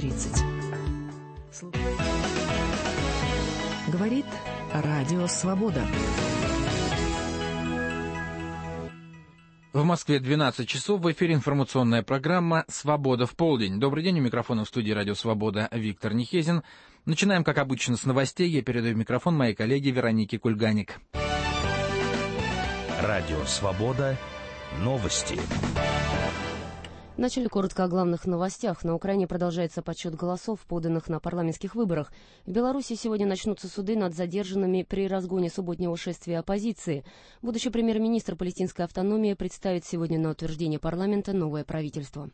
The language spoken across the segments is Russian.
20:30. Говорит Радио Свобода. В Москве 12 часов, в эфире информационная программа «Свобода в полдень». Добрый день, у микрофона в студии «Радио Свобода» Виктор Нехезин. Начинаем, как обычно, с новостей. Я передаю микрофон моей коллеге Веронике Кульганик. Радио Свобода. Новости. Начали коротко о главных новостях. На Украине продолжается подсчет голосов, поданных на парламентских выборах. В Беларуси сегодня начнутся суды над задержанными при разгоне субботнего шествия оппозиции. Будущий премьер-министр палестинской автономии представит сегодня на утверждение парламента новое правительство.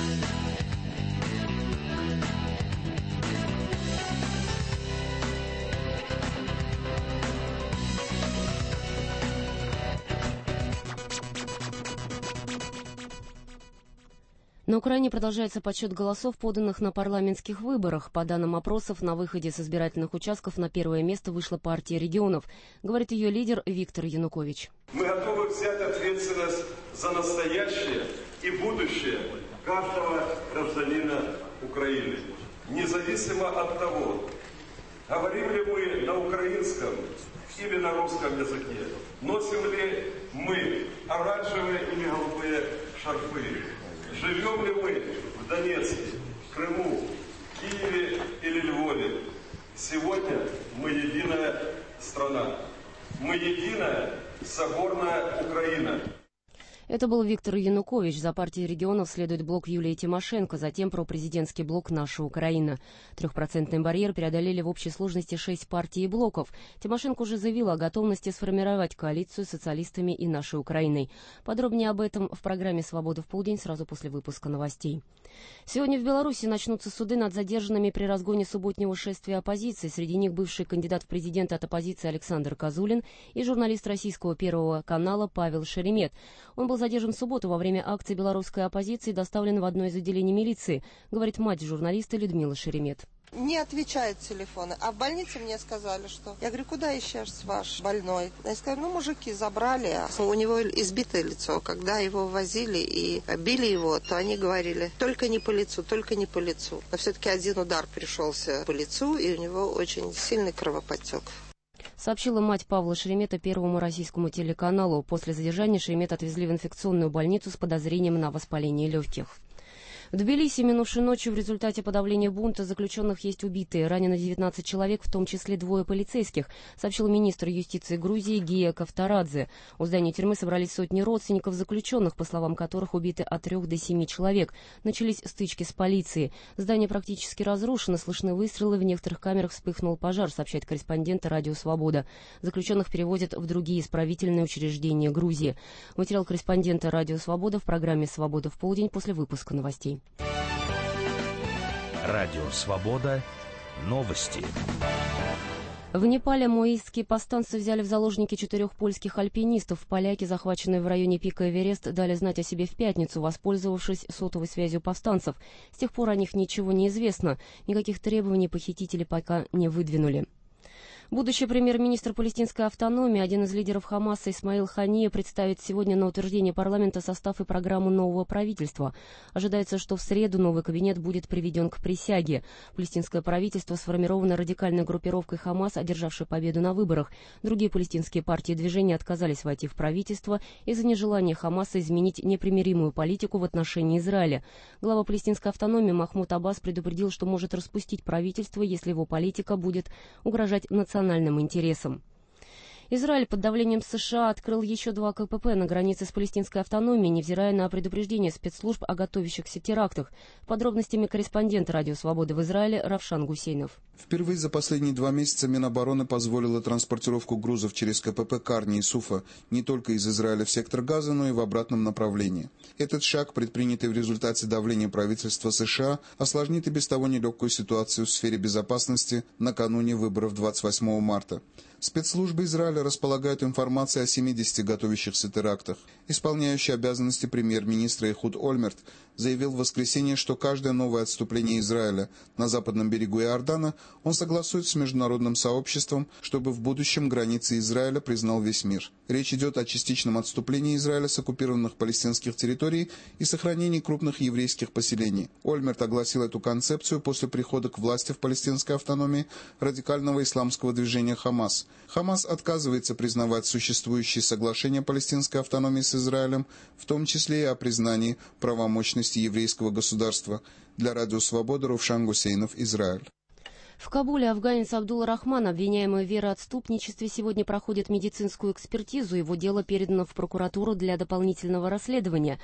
На Украине продолжается подсчет голосов, поданных на парламентских выборах. По данным опросов, на выходе с избирательных участков на первое место вышла партия регионов, говорит ее лидер Виктор Янукович. Мы готовы взять ответственность за настоящее и будущее каждого гражданина Украины. Независимо от того, говорим ли мы на украинском или на русском языке, носим ли мы оранжевые или голубые шарфы, живем ли мы в Донецке, Крыму, Киеве или Львове. Сегодня мы единая страна. Мы единая соборная Украина. Это был Виктор Янукович. За партией регионов следует блок Юлии Тимошенко, затем пропрезидентский блок «Наша Украина». 3% барьер преодолели в общей сложности 6 партий и блоков. Тимошенко уже заявила о готовности сформировать коалицию с социалистами и «Нашей Украиной». Подробнее об этом в программе «Свобода в полдень» сразу после выпуска новостей. Сегодня в Беларуси начнутся суды над задержанными при разгоне субботнего шествия оппозиции. Среди них бывший кандидат в президенты от оппозиции Александр Козулин и журналист российского Первого канала Павел Шеремет. Он был задержан в субботу во время акции белорусской оппозиции и доставлен в одно из отделений милиции, говорит мать журналиста Людмила Шеремет. Не отвечает телефоны. А в больнице мне сказали, что... Я говорю, куда исчез ваш больной? Я сказала, мужики забрали. У него избитое лицо. Когда его возили и били его, то они говорили, только не по лицу, только не по лицу. Но все-таки один удар пришелся по лицу, и у него очень сильный кровоподтек. Сообщила мать Павла Шеремета Первому российскому телеканалу. После задержания Шеремета отвезли в инфекционную больницу с подозрением на воспаление легких. В Тбилиси минувшей ночью в результате подавления бунта заключенных есть убитые. Ранено 19 человек, в том числе 2 полицейских, сообщил министр юстиции Грузии Гия Кавторадзе. У здания тюрьмы собрались сотни родственников заключенных, по словам которых убиты от 3 до 7 человек. Начались стычки с полицией. Здание практически разрушено, слышны выстрелы, в некоторых камерах вспыхнул пожар, сообщает корреспондент Радио Свобода. Заключенных переводят в другие исправительные учреждения Грузии. Материал корреспондента Радио Свобода в программе «Свобода в полдень» после выпуска новостей. Радио Свобода. Новости. В Непале маоистские повстанцы взяли в заложники 4 польских альпинистов. Поляки, захваченные в районе пика Эверест, дали знать о себе в пятницу, воспользовавшись сотовой связью повстанцев. С тех пор о них ничего не известно. Никаких требований похитители пока не выдвинули. Будущий премьер-министр палестинской автономии, один из лидеров Хамаса Исмаил Хания, представит сегодня на утверждение парламента состав и программу нового правительства. Ожидается, что в среду новый кабинет будет приведен к присяге. Палестинское правительство сформировано радикальной группировкой Хамас, одержавшей победу на выборах. Другие палестинские партии и движения отказались войти в правительство из-за нежелания Хамаса изменить непримиримую политику в отношении Израиля. Глава палестинской автономии Махмуд Аббас предупредил, что может распустить правительство, если его политика будет угрожать национальным интересам. Израиль под давлением США открыл еще 2 КПП на границе с палестинской автономией, невзирая на предупреждение спецслужб о готовящихся терактах. Подробностями корреспондент Радио Свободы в Израиле Равшан Гусейнов. Впервые за последние 2 месяца Минобороны позволила транспортировку грузов через КПП Карни и Суфа не только из Израиля в сектор Газа, но и в обратном направлении. Этот шаг, предпринятый в результате давления правительства США, осложнит и без того нелегкую ситуацию в сфере безопасности накануне выборов 28 марта. Спецслужбы Израиля располагают информацией о 70 готовящихся терактах. Исполняющий обязанности премьер-министра Эхуд Ольмерт заявил в воскресенье, что каждое новое отступление Израиля на западном берегу Иордана он согласует с международным сообществом, чтобы в будущем границы Израиля признал весь мир. Речь идет о частичном отступлении Израиля с оккупированных палестинских территорий и сохранении крупных еврейских поселений. Ольмерт огласил эту концепцию после прихода к власти в палестинской автономии радикального исламского движения «Хамас». «Хамас» отказывается признавать существующие соглашения палестинской автономии с Израилем, в том числе и о признании правомощности еврейского государства. Для Радио Свобода Ровшан Гусейнов, Израиль. В Кабуле афганец Абдул Рахман, обвиняемый в вероотступничестве, сегодня проходит медицинскую экспертизу. Его дело передано в прокуратуру для дополнительного расследования.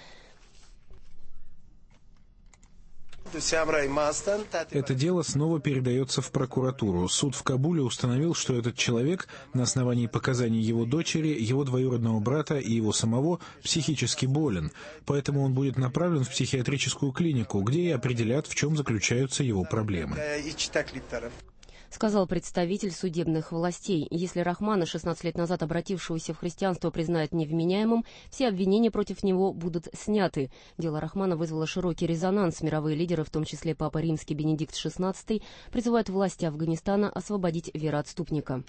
Это дело снова передается в прокуратуру. Суд в Кабуле установил, что этот человек на основании показаний его дочери, его двоюродного брата и его самого психически болен. Поэтому он будет направлен в психиатрическую клинику, где и определят, в чем заключаются его проблемы. Сказал представитель судебных властей. Если Рахмана, 16 лет назад обратившегося в христианство, признают невменяемым, все обвинения против него будут сняты. Дело Рахмана вызвало широкий резонанс. Мировые лидеры, в том числе Папа Римский Бенедикт XVI, призывают власти Афганистана освободить вероотступника.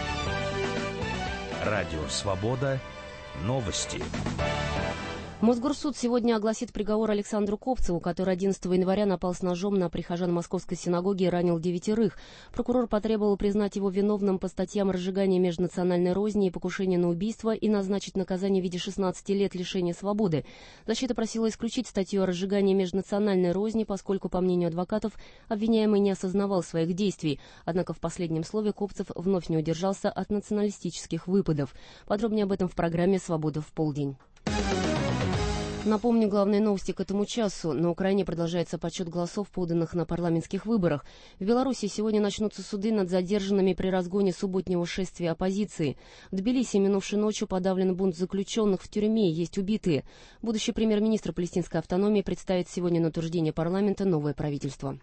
Радио «Свобода». Новости. Мосгорсуд сегодня огласит приговор Александру Копцеву, который 11 января напал с ножом на прихожан Московской синагоги и ранил 9. Прокурор потребовал признать его виновным по статьям разжигания межнациональной розни и покушения на убийство и назначить наказание в виде 16 лет лишения свободы. Защита просила исключить статью о разжигании межнациональной розни, поскольку, по мнению адвокатов, обвиняемый не осознавал своих действий. Однако в последнем слове Копцев вновь не удержался от националистических выпадов. Подробнее об этом в программе «Свобода в полдень». Напомню главные новости к этому часу. На Украине продолжается подсчет голосов, поданных на парламентских выборах. В Беларуси сегодня начнутся суды над задержанными при разгоне субботнего шествия оппозиции. В Тбилиси минувшей ночью подавлен бунт заключенных в тюрьме, есть убитые. Будущий премьер-министр палестинской автономии представит сегодня на утверждение парламента новое правительство.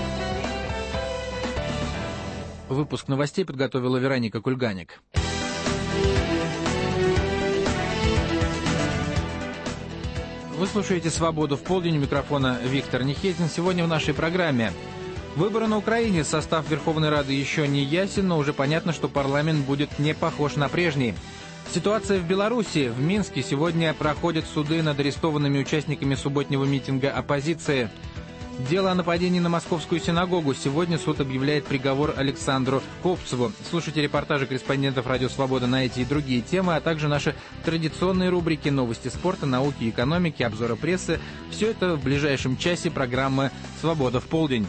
Выпуск новостей подготовила Вероника Кульганик. Вы слушаете «Свободу в полдень», у микрофона Виктор Нихезин. Сегодня в нашей программе. Выборы на Украине. Состав Верховной Рады еще не ясен, но уже понятно, что парламент будет не похож на прежний. Ситуация в Беларуси. В Минске сегодня проходят суды над арестованными участниками субботнего митинга оппозиции. Дело о нападении на Московскую синагогу. Сегодня суд объявляет приговор Александру Копцеву. Слушайте репортажи корреспондентов «Радио Свобода» на эти и другие темы, а также наши традиционные рубрики «Новости спорта», «Науки и экономики», «Обзоры прессы». Все это в ближайшем часе программы «Свобода в полдень».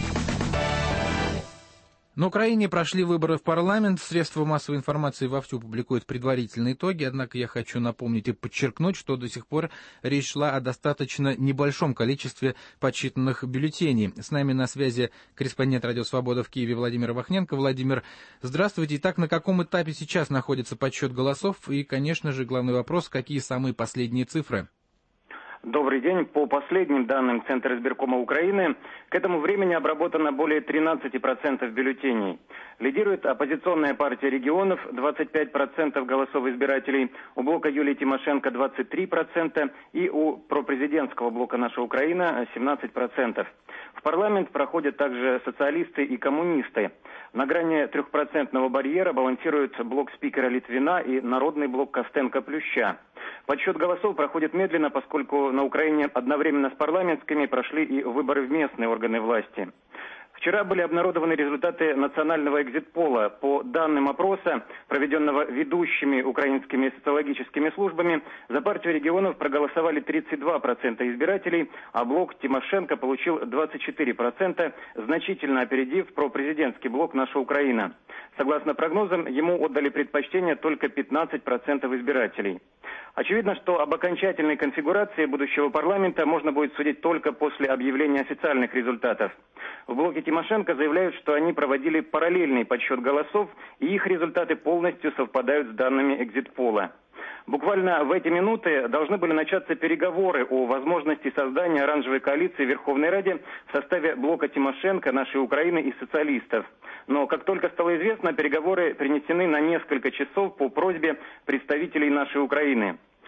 На Украине прошли выборы в парламент. Средства массовой информации вовсю публикуют предварительные итоги, однако я хочу напомнить и подчеркнуть, что до сих пор речь шла о достаточно небольшом количестве подсчитанных бюллетеней. С нами на связи корреспондент «Радио Свобода» в Киеве Владимир Вахненко. Владимир, здравствуйте. Итак, на каком этапе сейчас находится подсчет голосов? И, конечно же, главный вопрос, какие самые последние цифры? Добрый день. По последним данным Центра избиркома Украины, к этому времени обработано более 13% бюллетеней. Лидирует оппозиционная партия регионов, 25% голосов избирателей, у блока Юлии Тимошенко 23% и у пропрезидентского блока «Наша Украина» 17%. В парламент проходят также социалисты и коммунисты. На грани 3% барьера балансируют блок спикера Литвина и народный блок Костенко-Плюща. Подсчет голосов проходит медленно, поскольку на Украине одновременно с парламентскими прошли и выборы в местные органы власти. Вчера были обнародованы результаты национального экзит-пола. По данным опроса, проведенного ведущими украинскими социологическими службами, за партию регионов проголосовали 32% избирателей, а блок Тимошенко получил 24%, значительно опередив пропрезидентский блок «Наша Украина». Согласно прогнозам, ему отдали предпочтение только 15% избирателей. Очевидно, что об окончательной конфигурации будущего парламента можно будет судить только после объявления официальных результатов. В блоке Тимошенко заявляют, что они проводили параллельный подсчет голосов, и их результаты полностью совпадают с данными экзит-пола. Буквально в эти минуты должны были начаться переговоры о возможности создания оранжевой коалиции в Верховной Раде в составе блока Тимошенко, «Нашей Украины» и социалистов. Но как только стало известно, переговоры перенесены на несколько часов по просьбе представителей «Нашей Украины».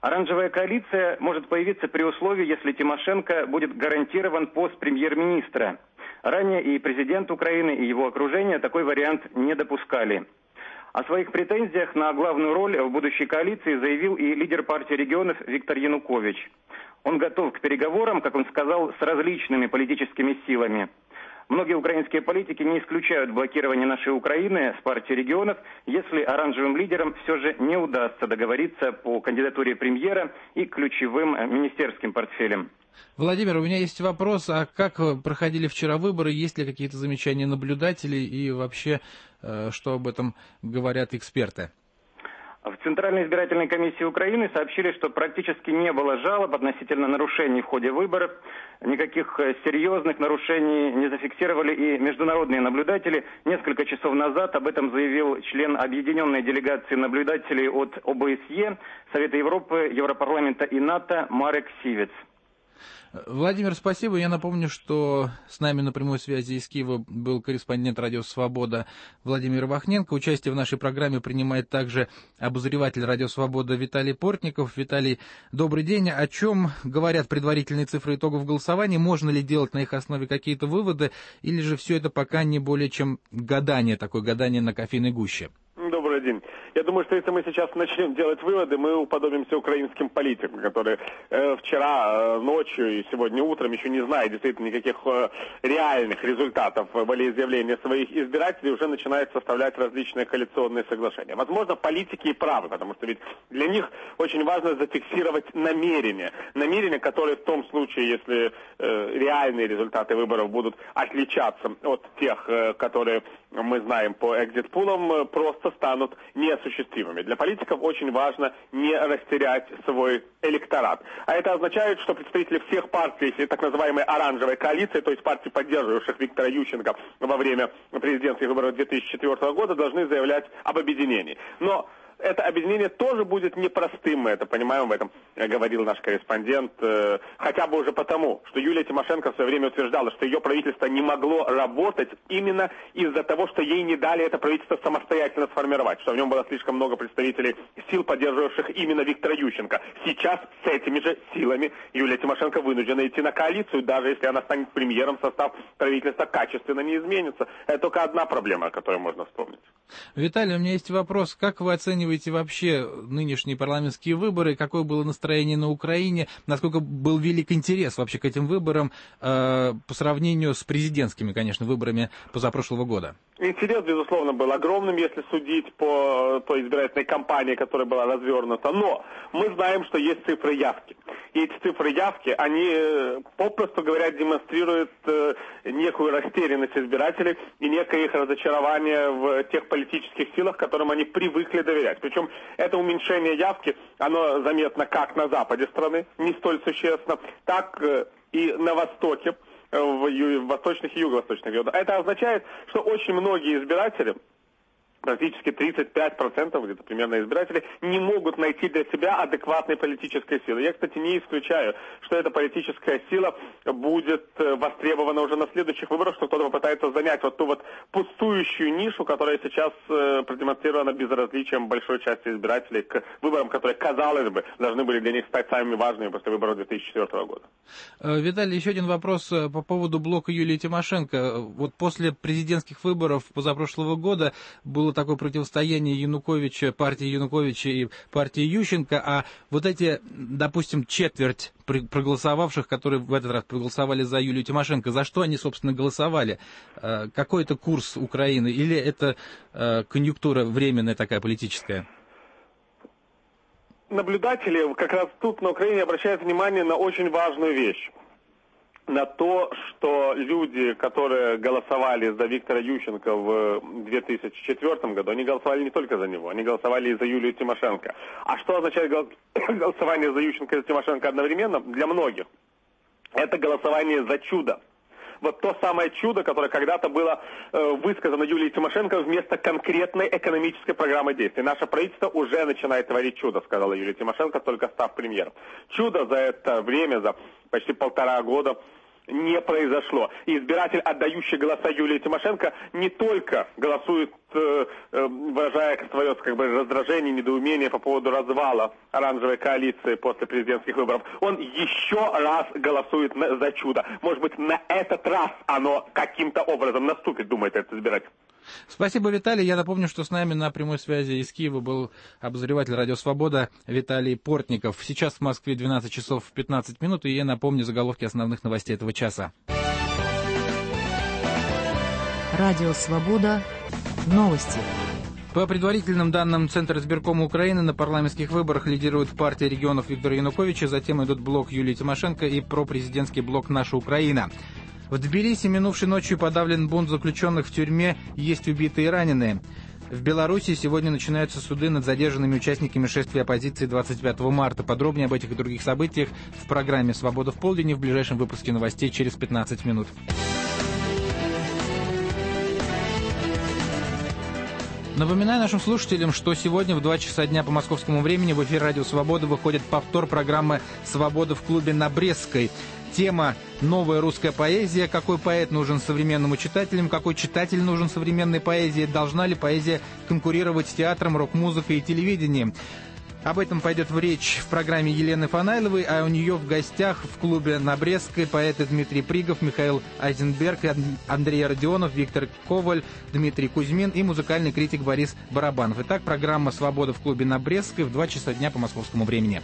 Оранжевая коалиция может появиться при условии, если Тимошенко будет гарантирован пост премьер-министра. Ранее и президент Украины, и его окружение такой вариант не допускали. О своих претензиях на главную роль в будущей коалиции заявил и лидер партии регионов Виктор Янукович. Он готов к переговорам, как он сказал, с различными политическими силами. Многие украинские политики не исключают блокирование нашей Украины с партией регионов, если оранжевым лидерам все же не удастся договориться по кандидатуре премьера и ключевым министерским портфелям. Владимир, у меня есть вопрос, а как проходили вчера выборы, есть ли какие-то замечания наблюдателей и вообще, что об этом говорят эксперты? В Центральной избирательной комиссии Украины сообщили, что практически не было жалоб относительно нарушений в ходе выборов. Никаких серьезных нарушений не зафиксировали и международные наблюдатели. Несколько часов назад об этом заявил член объединенной делегации наблюдателей от ОБСЕ, Совета Европы, Европарламента и НАТО Марек Сивец. Владимир, спасибо. Я напомню, что с нами на прямой связи из Киева был корреспондент «Радио Свобода» Владимир Вахненко. Участие в нашей программе принимает также обозреватель «Радио Свобода» Виталий Портников. Виталий, добрый день. О чем говорят предварительные цифры итогов голосования? Можно ли делать на их основе какие-то выводы? Или же все это пока не более чем гадание, такое гадание на кофейной гуще? Добрый день. Я думаю, что если мы сейчас начнем делать выводы, мы уподобимся украинским политикам, которые вчера ночью и сегодня утром, еще не зная действительно никаких реальных результатов волеизъявления своих избирателей, уже начинают составлять различные коалиционные соглашения. Возможно, политики и правы, потому что ведь для них очень важно зафиксировать намерения. Намерения, которые в том случае, если реальные результаты выборов будут отличаться от тех, которые мы знаем по экзит-пулам, просто станут неосуществимыми. Для политиков очень важно не растерять свой электорат. А это означает, что представители всех партий, так называемой оранжевой коалиции, то есть партий, поддерживавших Виктора Ющенко во время президентских выборов 2004 года, должны заявлять об объединении. Но это объединение тоже будет непростым, мы это понимаем, об этом говорил наш корреспондент, хотя бы уже потому, что Юлия Тимошенко в свое время утверждала, что ее правительство не могло работать именно из-за того, что ей не дали это правительство самостоятельно сформировать, что в нем было слишком много представителей сил, поддерживавших именно Виктора Ющенко. Сейчас с этими же силами Юлия Тимошенко вынуждена идти на коалицию, даже если она станет премьером, состав правительства качественно не изменится. Это только одна проблема, о которой можно вспомнить. Виталий, у меня есть вопрос. Как вы оцениваете вообще нынешние парламентские выборы? Какое было настроение на Украине? Насколько был велик интерес вообще к этим выборам по сравнению с президентскими, конечно, выборами позапрошлого года? Интерес, безусловно, был огромным, если судить по той избирательной кампании, которая была развернута. Но мы знаем, что есть цифры явки. И эти цифры явки, они, попросту говоря, демонстрируют некую растерянность избирателей и некое их разочарование в тех политических силах, которым они привыкли доверять. Причем это уменьшение явки, оно заметно как на западе страны, не столь существенно, так и на востоке, в восточных и юго-восточных регионах. Это означает, что очень многие избиратели, практически 35% где-то примерно избирателей, не могут найти для себя адекватной политической силы. Я, кстати, не исключаю, что эта политическая сила будет востребована уже на следующих выборах, что кто-то попытается занять вот ту вот пустующую нишу, которая сейчас продемонстрирована безразличием большой части избирателей к выборам, которые, казалось бы, должны были для них стать самыми важными после выборов 2004 года. Виталий, еще один вопрос по поводу блока Юлии Тимошенко. Вот после президентских выборов позапрошлого года было такое противостояние Януковича, партии Януковича и партии Ющенко, а вот эти, допустим, четверть проголосовавших, которые в этот раз проголосовали за Юлию Тимошенко, за что они, собственно, голосовали? Какой это курс Украины? Или это конъюнктура временная такая политическая? Наблюдатели как раз тут на Украине обращают внимание на очень важную вещь. На то, что люди, которые голосовали за Виктора Ющенко в 2004 году, они голосовали не только за него, они голосовали и за Юлию Тимошенко. А что означает голосование за Ющенко и за Тимошенко одновременно? Для многих это голосование за чудо. Вот то самое чудо, которое когда-то было высказано Юлией Тимошенко вместо конкретной экономической программы действий. Наше правительство уже начинает творить чудо, сказала Юлия Тимошенко, только став премьером. Чудо за это время, за почти 1,5 года, не произошло. И избиратель, отдающий голоса Юлии Тимошенко, не только голосует, выражая свое раздражение, недоумение по поводу развала оранжевой коалиции после президентских выборов, он еще раз голосует за чудо. Может быть, на этот раз оно каким-то образом наступит, думает этот избиратель. Спасибо, Виталий. Я напомню, что с нами на прямой связи из Киева был обозреватель «Радио Свобода» Виталий Портников. Сейчас в Москве 12 часов 15 минут, и я напомню заголовки основных новостей этого часа. Радио Свобода. Новости. По предварительным данным Центра избиркома Украины, на парламентских выборах лидирует партия регионов Виктора Януковича, затем идут блок Юлии Тимошенко и пропрезидентский блок «Наша Украина». В Тбилиси минувшей ночью подавлен бунт заключенных в тюрьме, есть убитые и раненые. В Беларуси сегодня начинаются суды над задержанными участниками шествия оппозиции 25 марта. Подробнее об этих и других событиях в программе «Свобода в полдень» и в ближайшем выпуске новостей через 15 минут. Напоминаю нашим слушателям, что сегодня в 2 часа дня по московскому времени в эфир «Радио Свобода» выходит повтор программы «Свобода в клубе на Брестской». Тема «Новая русская поэзия». Какой поэт нужен современным читателям? Какой читатель нужен современной поэзии? Должна ли поэзия конкурировать с театром, рок-музыкой и телевидением? Об этом пойдет речь в программе Елены Фанайловой, а у нее в гостях в клубе на Брестской поэты Дмитрий Пригов, Михаил Айзенберг, Андрей Родионов, Виктор Коваль, Дмитрий Кузьмин и музыкальный критик Борис Барабанов. Итак, программа «Свобода в клубе на Брестской» в 2 часа дня по московскому времени.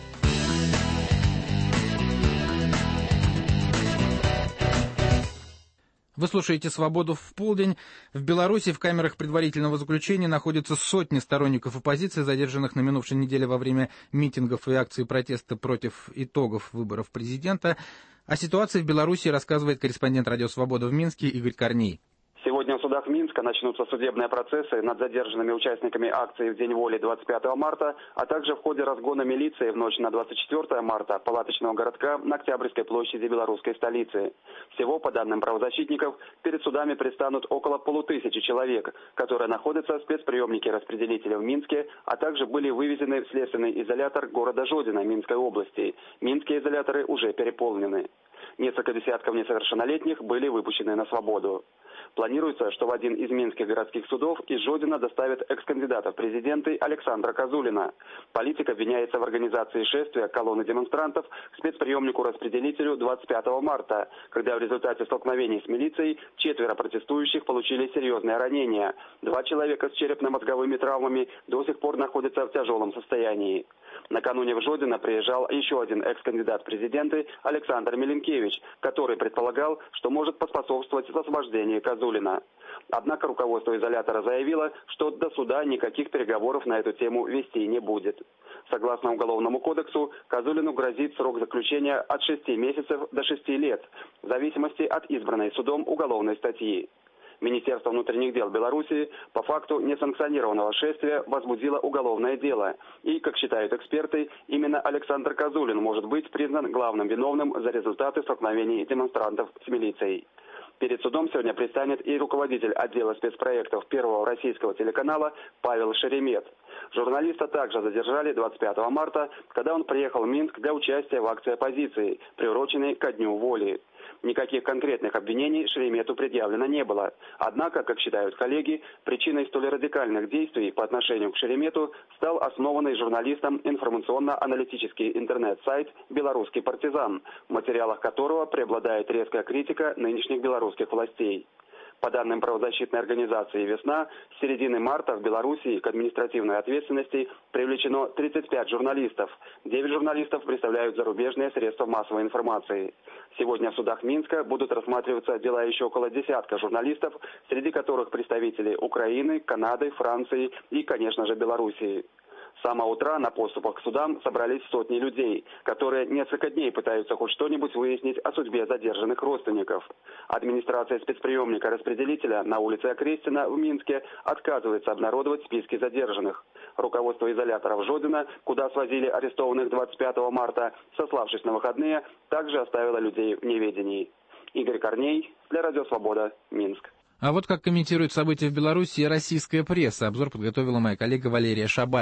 Вы слушаете «Свободу в полдень». В Беларуси в камерах предварительного заключения находятся сотни сторонников оппозиции, задержанных на минувшей неделе во время митингов и акций протеста против итогов выборов президента. О ситуации в Беларуси рассказывает корреспондент «Радио Свобода» в Минске Игорь Корней. Сегодня в судах Минска начнутся судебные процессы над задержанными участниками акции в День воли 25 марта, а также в ходе разгона милиции в ночь на 24 марта палаточного городка на Октябрьской площади белорусской столицы. Всего, по данным правозащитников, перед судами предстанут около 500 человек, которые находятся в спецприемнике распределителя в Минске, а также были вывезены в следственный изолятор города Жодина Минской области. Минские изоляторы уже переполнены. Несколько десятков несовершеннолетних были выпущены на свободу. Планируется, что в один из минских городских судов из Жодина доставят экс-кандидата в президенты Александра Козулина. Политик обвиняется в организации шествия колонны демонстрантов к спецприемнику-распределителю 25 марта, когда в результате столкновений с милицией 4 протестующих получили серьезные ранения. 2 человека с черепно-мозговыми травмами до сих пор находятся в тяжелом состоянии. Накануне в Жодино приезжал еще один экс-кандидат в президенты Александр Миленкевич, который предполагал, что может поспособствовать освобождению Козулина. Однако руководство изолятора заявило, что до суда никаких переговоров на эту тему вести не будет. Согласно Уголовному кодексу, Козулину грозит срок заключения от 6 месяцев до 6 лет, в зависимости от избранной судом уголовной статьи. Министерство внутренних дел Беларуси по факту несанкционированного шествия возбудило уголовное дело. И, как считают эксперты, именно Александр Козулин может быть признан главным виновным за результаты столкновений демонстрантов с милицией. Перед судом сегодня предстанет и руководитель отдела спецпроектов Первого российского телеканала Павел Шеремет. Журналиста также задержали 25 марта, когда он приехал в Минск для участия в акции оппозиции, приуроченной ко Дню воли. Никаких конкретных обвинений Шеремету предъявлено не было. Однако, как считают коллеги, причиной столь радикальных действий по отношению к Шеремету стал основанный журналистом информационно-аналитический интернет-сайт «Белорусский партизан», в материалах которого преобладает резкая критика нынешних белорусских властей. По данным правозащитной организации «Весна», с середины марта в Белоруссии к административной ответственности привлечено 35 журналистов. 9 журналистов представляют зарубежные средства массовой информации. Сегодня в судах Минска будут рассматриваться дела еще около десятка журналистов, среди которых представители Украины, Канады, Франции и, конечно же, Белоруссии. С самого утра на подступах к судам собрались сотни людей, которые несколько дней пытаются хоть что-нибудь выяснить о судьбе задержанных родственников. Администрация спецприемника распределителя на улице Окрестина в Минске отказывается обнародовать списки задержанных. Руководство изоляторов Жодина, куда свозили арестованных 25 марта, сославшись на выходные, также оставило людей в неведении. Игорь Корней для Радио Свобода, Минск. А вот как комментирует события в Беларуси российская пресса. Обзор подготовила моя коллега Валерия Шабаева.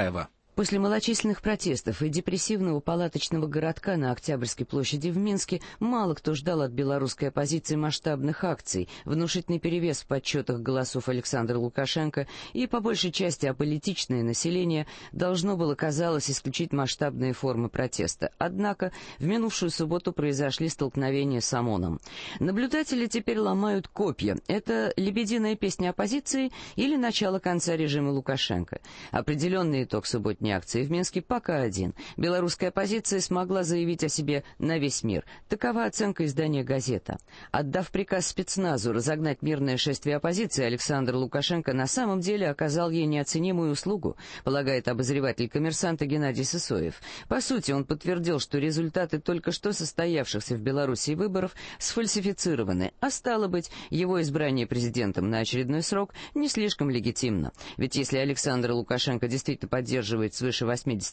После малочисленных протестов и депрессивного палаточного городка на Октябрьской площади в Минске мало кто ждал от белорусской оппозиции масштабных акций, внушительный перевес в подсчетах голосов Александра Лукашенко и, по большей части, аполитичное население должно было, казалось, исключить масштабные формы протеста. Однако в минувшую субботу произошли столкновения с ОМОНом. Наблюдатели теперь ломают копья. Это лебединая песня оппозиции или начало конца режима Лукашенко? Определенный итог субботней акции в Минске пока один. Белорусская оппозиция смогла заявить о себе на весь мир. Такова оценка издания «Газета». Отдав приказ спецназу разогнать мирное шествие оппозиции, Александр Лукашенко на самом деле оказал ей неоценимую услугу, полагает обозреватель «Коммерсанта» Геннадий Сысоев. По сути, он подтвердил, что результаты только что состоявшихся в Белоруссии выборов сфальсифицированы, а стало быть, его избрание президентом на очередной срок не слишком легитимно. Ведь если Александр Лукашенко действительно поддерживает свыше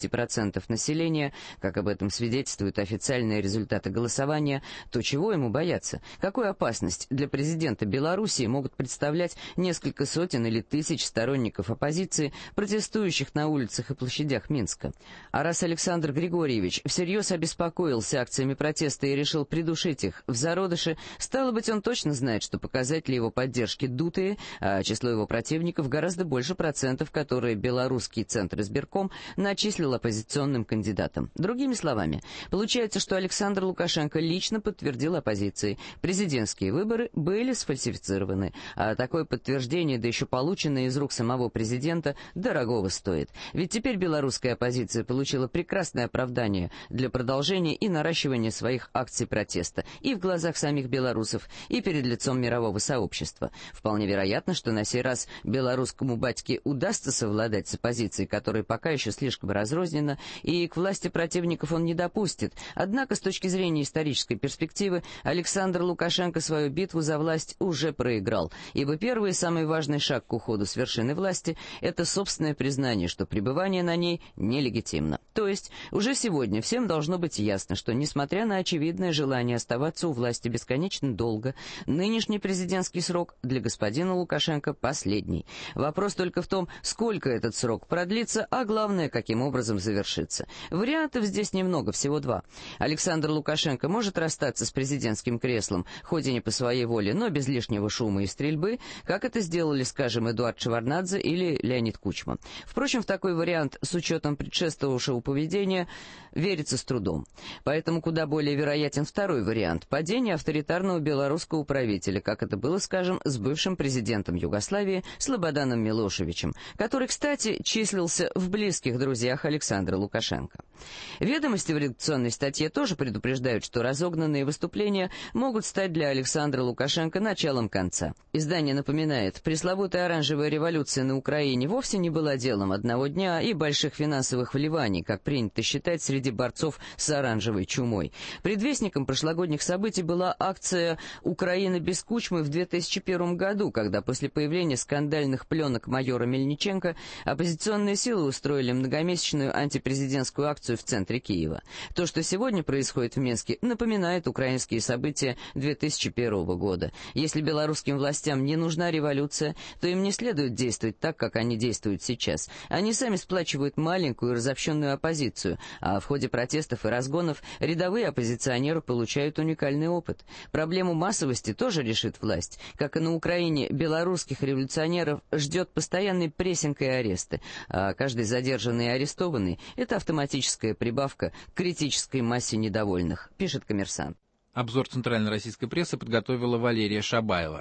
80% населения, как об этом свидетельствуют официальные результаты голосования, то чего ему бояться? Какую опасность для президента Белоруссии могут представлять несколько сотен или тысяч сторонников оппозиции, протестующих на улицах и площадях Минска? А раз Александр Григорьевич всерьез обеспокоился акциями протеста и решил придушить их в зародыше, стало быть, он точно знает, что показатели его поддержки дутые, а число его противников гораздо больше процентов, которые белорусский Центр избирком начислил оппозиционным кандидатам. Другими словами, получается, что Александр Лукашенко лично подтвердил оппозиции. Президентские выборы были сфальсифицированы, а такое подтверждение, да еще полученное из рук самого президента, дорогого стоит. Ведь теперь белорусская оппозиция получила прекрасное оправдание для продолжения и наращивания своих акций протеста и в глазах самих белорусов, и перед лицом мирового сообщества. Вполне вероятно, что на сей раз белорусскому батьке удастся совладать с оппозицией, которая пока еще слишком разрознена, и к власти противников он не допустит. Однако, с точки зрения исторической перспективы, Александр Лукашенко свою битву за власть уже проиграл, ибо первый и самый важный шаг к уходу с вершины власти – это собственное признание, что пребывание на ней нелегитимно. То есть, уже сегодня всем должно быть ясно, что, несмотря на очевидное желание оставаться у власти бесконечно долго, нынешний президентский срок для господина Лукашенко последний. Вопрос только в том, сколько этот срок продлится, а главное, каким образом завершится. Вариантов здесь немного, всего два. Александр Лукашенко может расстаться с президентским креслом, хоть и не по своей воле, но без лишнего шума и стрельбы, как это сделали, скажем, Эдуард Шеварднадзе или Леонид Кучма. Впрочем, в такой вариант, с учетом предшествовавшего поведения, верится с трудом. Поэтому куда более вероятен второй вариант – падение авторитарного белорусского правителя, как это было, скажем, с бывшим президентом Югославии Слободаном Милошевичем, который, кстати, числился в близких друзьях Александра Лукашенко. Ведомости в редакционной статье тоже предупреждают, что разогнанные выступления могут стать для Александра Лукашенко началом конца. Издание напоминает, пресловутая оранжевая революция на Украине вовсе не была делом одного дня и больших финансовых вливаний, как принято считать среди борцов с оранжевой чумой. Предвестником прошлогодних событий была акция «Украина без Кучмы» в 2001 году, когда после появления скандальных пленок майора Мельниченко оппозиционные силы устроили многомесячную антипрезидентскую акцию в центре Киева. То, что сегодня происходит в Минске, напоминает украинские события 2001 года. Если белорусским властям не нужна революция, то им не следует действовать так, как они действуют сейчас. Они сами сплачивают маленькую разобщенную оппозицию, а в ходе протестов и разгонов рядовые оппозиционеры получают уникальный опыт. Проблему массовости тоже решит власть. Как и на Украине, белорусских революционеров ждет постоянный прессинг и аресты, а каждый задержанный и арестованный – это автоматическая прибавка к критической массе недовольных, пишет «Коммерсант». Обзор центральной российской прессы подготовила Валерия Шабаева.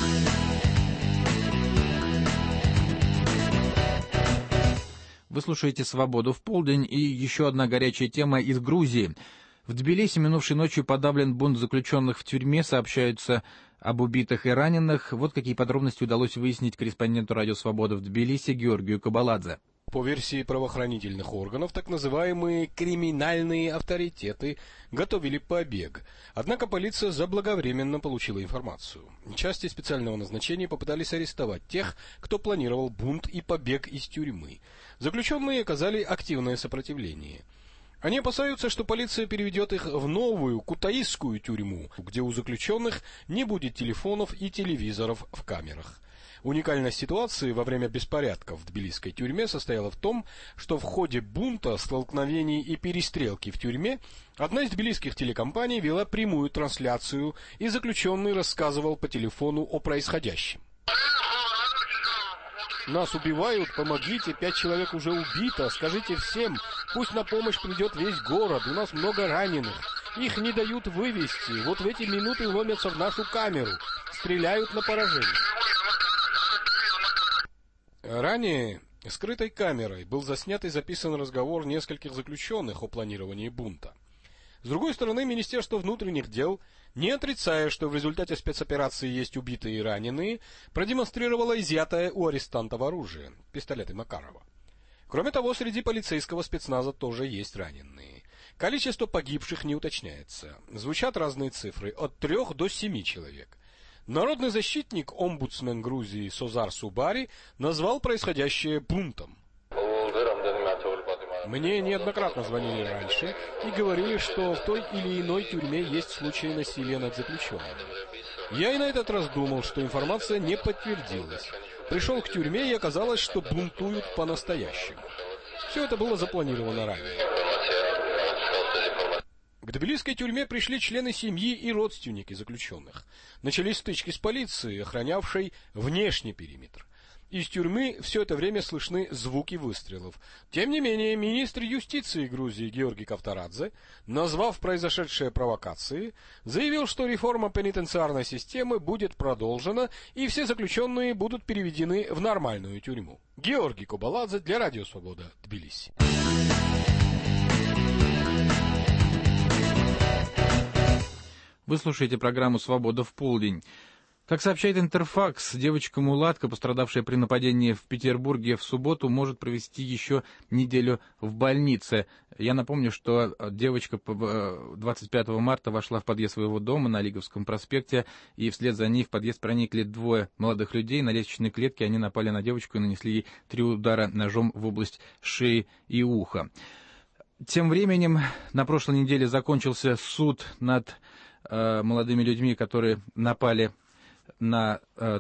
Вы слушаете «Свободу в полдень», и еще одна горячая тема из Грузии. В Тбилиси минувшей ночью подавлен бунт заключенных в тюрьме, сообщаются об убитых и раненых. Вот какие подробности удалось выяснить корреспонденту «Радио Свобода» в Тбилиси Георгию Кабаладзе. По версии правоохранительных органов, так называемые криминальные авторитеты готовили побег. Однако полиция заблаговременно получила информацию. Части специального назначения попытались арестовать тех, кто планировал бунт и побег из тюрьмы. Заключенные оказали активное сопротивление. Они опасаются, что полиция переведет их в новую кутаисскую тюрьму, где у заключенных не будет телефонов и телевизоров в камерах. Уникальность ситуации во время беспорядков в тбилисской тюрьме состояла в том, что в ходе бунта, столкновений и перестрелки в тюрьме одна из тбилисских телекомпаний вела прямую трансляцию, и заключенный рассказывал по телефону о происходящем. «Нас убивают, помогите, 5 человек уже убито, скажите всем, пусть на помощь придет весь город, у нас много раненых, их не дают вывести, вот в эти минуты ломятся в нашу камеру, стреляют на поражение». Ранее скрытой камерой был заснят и записан разговор нескольких заключенных о планировании бунта. С другой стороны, Министерство внутренних дел, не отрицая, что в результате спецоперации есть убитые и раненые, продемонстрировало изъятое у арестантов оружие, пистолеты Макарова. Кроме того, среди полицейского спецназа тоже есть раненые. Количество погибших не уточняется. Звучат разные цифры, от 3 до 7 человек. Народный защитник, омбудсмен Грузии Созар Субари назвал происходящее бунтом. Мне неоднократно звонили раньше и говорили, что в той или иной тюрьме есть случаи насилия над заключенными. Я и на этот раз думал, что информация не подтвердилась. Пришел к тюрьме, и оказалось, что бунтуют по-настоящему. Все это было запланировано ранее. К тбилисской тюрьме пришли члены семьи и родственники заключенных. Начались стычки с полицией, охранявшей внешний периметр. Из тюрьмы все это время слышны звуки выстрелов. Тем не менее, министр юстиции Грузии Георгий Кавторадзе, назвав произошедшее провокацией, заявил, что реформа пенитенциарной системы будет продолжена и все заключенные будут переведены в нормальную тюрьму. Георгий Кобаладзе для Радио Свобода, Тбилиси. Вы слушаете программу «Свобода в полдень». Как сообщает Интерфакс, девочка-мулатка, пострадавшая при нападении в Петербурге в субботу, может провести еще неделю в больнице. Я напомню, что девочка 25 марта вошла в подъезд своего дома на Лиговском проспекте, и вслед за ней в подъезд проникли 2 молодых людей. На лестничной клетке они напали на девочку и нанесли ей 3 удара ножом в область шеи и уха. Тем временем на прошлой неделе закончился суд над молодыми людьми, которые напали на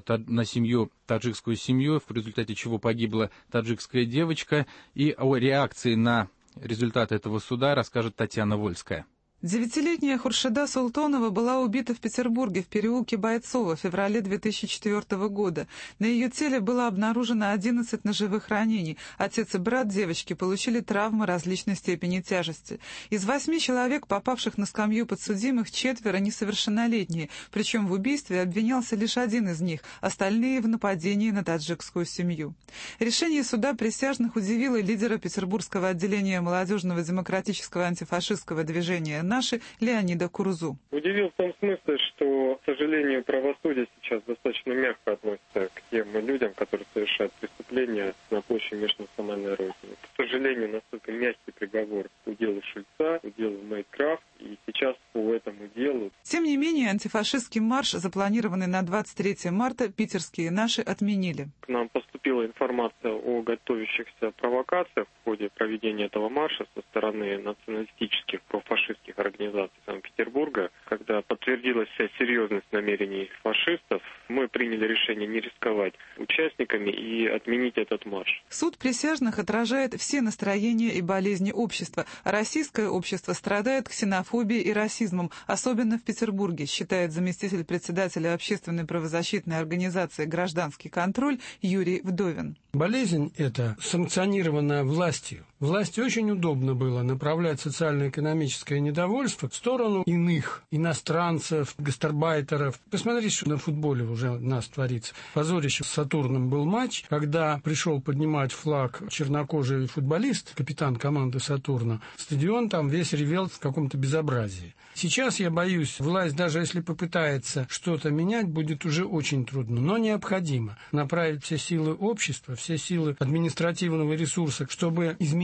семью, таджикскую семью, в результате чего погибла таджикская девочка. И о реакции на результаты этого суда расскажет Татьяна Вольская. 9-летняя Хуршеда Султонова была убита в Петербурге в переулке Бойцова в феврале 2004 года. На ее теле было обнаружено 11 ножевых ранений. Отец и брат девочки получили травмы различной степени тяжести. Из 8 человек, попавших на скамью подсудимых, 4 несовершеннолетние, причем в убийстве обвинялся лишь один из них, остальные в нападении на таджикскую семью. Решение суда присяжных удивило лидера Петербургского отделения молодежного демократического антифашистского движения «Наши» Леонида Курзу. Удивил в том смысле, что, к сожалению, правосудие сейчас достаточно мягко относится к тем людям, которые совершают преступления на почве межнациональной родины. К сожалению, настолько мягкий приговор у дела Шульца, у дела Майкрафт, и сейчас по этому делу. Тем не менее, антифашистский марш, запланированный на 23 марта, питерские «Наши» отменили. К нам поступила информация о готовящихся провокациях в ходе проведения этого марша со стороны националистических профашистских организаций Санкт-Петербурга. Когда подтвердилась вся серьезность намерений фашистов, мы приняли решение не рисковать участниками и отменить этот марш. Суд присяжных отражает все настроения и болезни общества, а российское общество страдает ксенофобией и расизмом, особенно в Петербурге, считает заместитель председателя общественной правозащитной организации «Гражданский контроль» Юрий Вдовин. Болезнь эта санкционированная властью. Власти очень удобно было направлять социально-экономическое недовольство в сторону иных, иностранцев, гастарбайтеров. Посмотрите, что на футболе уже у нас творится. Позорище с Сатурном был матч, когда пришел поднимать флаг чернокожий футболист, капитан команды Сатурна. Стадион там весь ревел в каком-то безобразии. Сейчас, я боюсь, власть, даже если попытается что-то менять, будет уже очень трудно, но необходимо направить все силы общества, все силы административного ресурса, чтобы изменить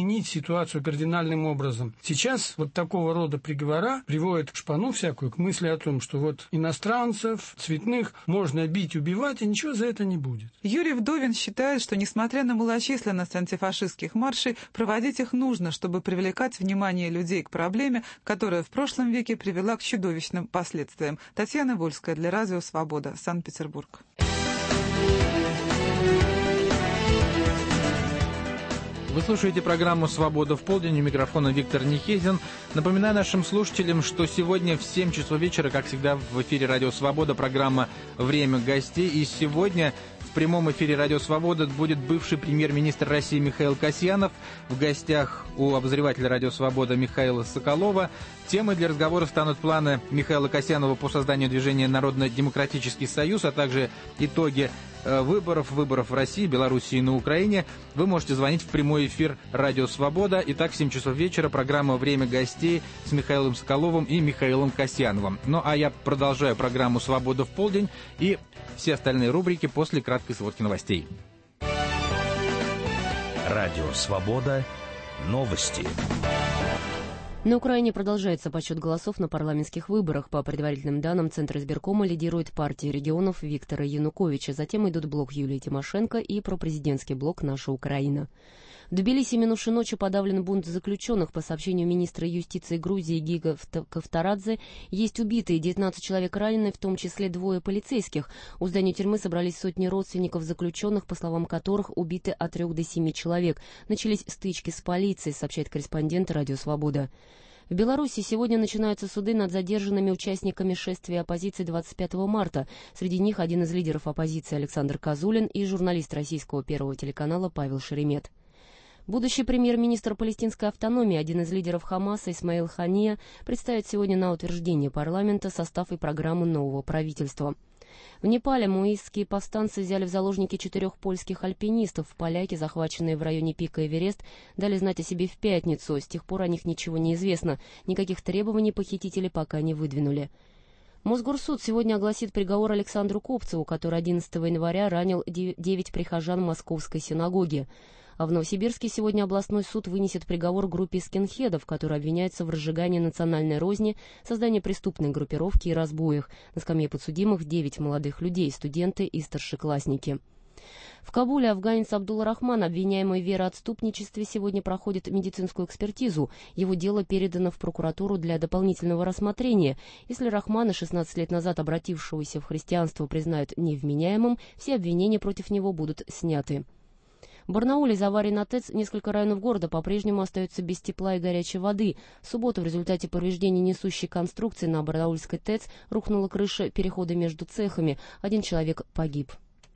изменить ситуацию кардинальным образом. Сейчас вот такого рода приговора приводят к шпану всякую, к мысли о том, что вот иностранцев, цветных можно бить, убивать, и ничего за это не будет. Юрий Вдовин считает, что, несмотря на малочисленность антифашистских маршей, проводить их нужно, чтобы привлекать внимание людей к проблеме, которая в прошлом веке привела к чудовищным последствиям. Татьяна Вольская для Радио Свобода, Санкт-Петербург. Вы слушаете программу «Свобода в полдень», у микрофона Виктор Нихезин. Напоминаю нашим слушателям, что сегодня в 7 часов вечера, как всегда, в эфире «Радио Свобода» программа «Время гостей». И сегодня в прямом эфире «Радио Свобода» будет бывший премьер-министр России Михаил Касьянов. В гостях у обозревателя «Радио Свобода» Михаила Соколова. Темой для разговора станут планы Михаила Касьянова по созданию движения «Народно-демократический союз», а также итоги выборов в России, Белоруссии и на Украине. Вы можете звонить в прямой эфир «Радио Свобода». Итак, в 7 часов вечера программа «Время гостей» с Михаилом Соколовым и Михаилом Касьяновым. Ну а я продолжаю программу «Свобода в полдень» и все остальные рубрики после краткой сводки новостей. Радио «Свобода». Новости. На Украине продолжается подсчет голосов на парламентских выборах. По предварительным данным Центра избиркома лидирует партия регионов Виктора Януковича. Затем идут блок Юлии Тимошенко и пропрезидентский блок «Наша Украина». В Тбилиси минувшей ночью подавлен бунт заключенных. По сообщению министра юстиции Грузии Гига Кавторадзе, есть убитые, 19 человек ранены, в том числе 2 полицейских. У здания тюрьмы собрались сотни родственников заключенных, по словам которых убиты от 3 до 7 человек. Начались стычки с полицией, сообщает корреспондент «Радио Свобода». В Беларуси сегодня начинаются суды над задержанными участниками шествия оппозиции 25 марта. Среди них один из лидеров оппозиции Александр Козулин и журналист российского Первого телеканала Павел Шеремет. Будущий премьер-министр палестинской автономии, один из лидеров Хамаса Исмаил Хания, представит сегодня на утверждение парламента состав и программу нового правительства. В Непале маоистские повстанцы взяли в заложники 4 польских альпинистов. Поляки, захваченные в районе пика Эверест, дали знать о себе в пятницу. С тех пор о них ничего не известно. Никаких требований похитители пока не выдвинули. Мосгорсуд сегодня огласит приговор Александру Копцеву, который 11 января ранил 9 прихожан Московской синагоги. А в Новосибирске сегодня областной суд вынесет приговор группе скинхедов, которые обвиняются в разжигании национальной розни, создании преступной группировки и разбоях. На скамье подсудимых 9 молодых людей, студенты и старшеклассники. В Кабуле афганец Абдул-Рахман, обвиняемый в вероотступничестве, сегодня проходит медицинскую экспертизу. Его дело передано в прокуратуру для дополнительного рассмотрения. Если Рахмана, 16 лет назад обратившегося в христианство, признают невменяемым, все обвинения против него будут сняты. В Барнауле из-за аварии на ТЭЦ несколько районов города по-прежнему остаются без тепла и горячей воды. В субботу в результате повреждений несущей конструкции на Барнаульской ТЭЦ рухнула крыша перехода между цехами. 1 человек погиб.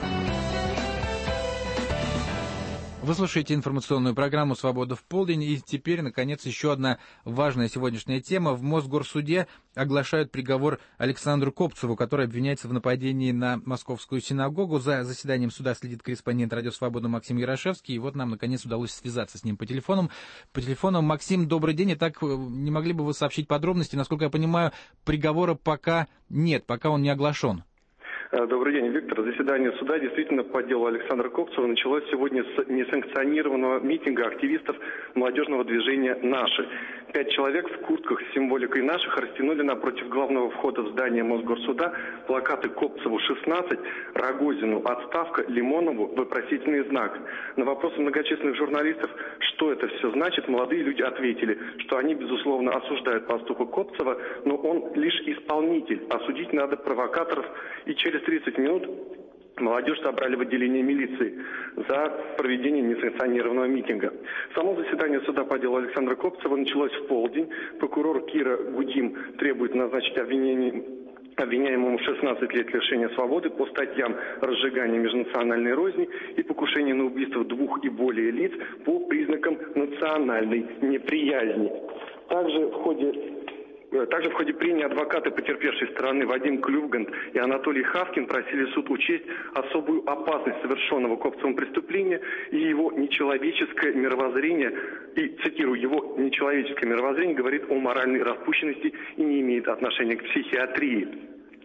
Вы слушаете информационную программу «Свобода в полдень». И теперь, наконец, еще одна важная сегодняшняя тема. В Мосгорсуде оглашают приговор Александру Копцеву, который обвиняется в нападении на Московскую синагогу. За заседанием суда следит корреспондент «Радио Свобода» Максим Ярошевский. И вот нам, наконец, удалось связаться с ним по телефону. Максим, добрый день. Итак, не могли бы вы сообщить подробности? Насколько я понимаю, приговора пока нет, пока он не оглашен. Добрый день, Виктор. Заседание суда действительно по делу Александра Копцева началось сегодня с несанкционированного митинга активистов молодежного движения «Наши». 5 человек в куртках с символикой «Наших» растянули напротив главного входа в здание Мосгорсуда плакаты Копцеву 16, Рогозину отставка, Лимонову вопросительный знак. На вопросы многочисленных журналистов, что это все значит, молодые люди ответили, что они, безусловно, осуждают поступок Копцева, но он лишь исполнитель. Осудить надо провокаторов, и через 30 минут молодежь собрали в отделении милиции за проведение несанкционированного митинга. Само заседание суда по делу Александра Копцева началось в полдень. Прокурор Кира Гудим требует назначить обвиняемому 16 лет лишения свободы по статьям разжигания межнациональной розни и покушения на убийство 2 и более лиц по признакам национальной неприязни. Также в ходе прения адвокаты потерпевшей стороны Вадим Клювгант и Анатолий Хавкин просили суд учесть особую опасность совершенного Копцевым преступления и его нечеловеческое мировоззрение, и, цитирую, его нечеловеческое мировоззрение говорит о моральной распущенности и не имеет отношения к психиатрии.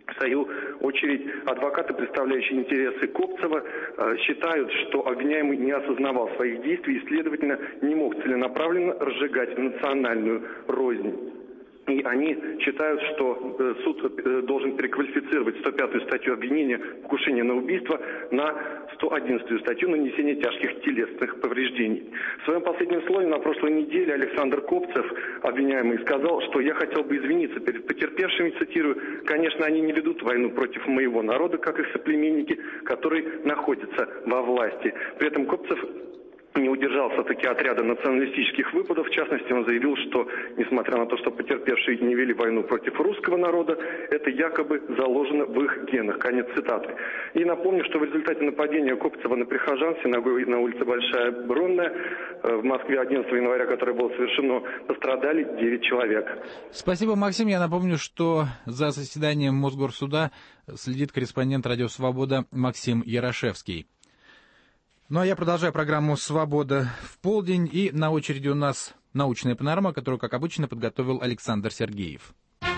В свою очередь, адвокаты, представляющие интересы Копцева, считают, что обвиняемый не осознавал своих действий и, следовательно, не мог целенаправленно разжигать национальную рознь. И они считают, что суд должен переквалифицировать 105-ю статью обвинения «Покушение на убийство» на 111-ю статью «Нанесение тяжких телесных повреждений». В своем последнем слове на прошлой неделе Александр Копцев, обвиняемый, сказал, что «я хотел бы извиниться перед потерпевшими», цитирую, «конечно, они не ведут войну против моего народа, как их соплеменники, которые находятся во власти». При этом Копцев не удержался таки от ряда националистических выпадов. В частности, он заявил, что, несмотря на то, что потерпевшие не вели войну против русского народа, это якобы заложено в их генах. Конец цитаты. И напомню, что в результате нападения Копцева на прихожан в синагоге на улице Большая Бронная в Москве 11 января, которое было совершено, пострадали 9 человек. Спасибо, Максим. Я напомню, что за заседанием Мосгорсуда следит корреспондент «Радио Свобода» Максим Ярошевский. Ну а я продолжаю программу «Свобода в полдень», и на очереди у нас научная панорама, которую, как обычно, подготовил Александр Сергеев.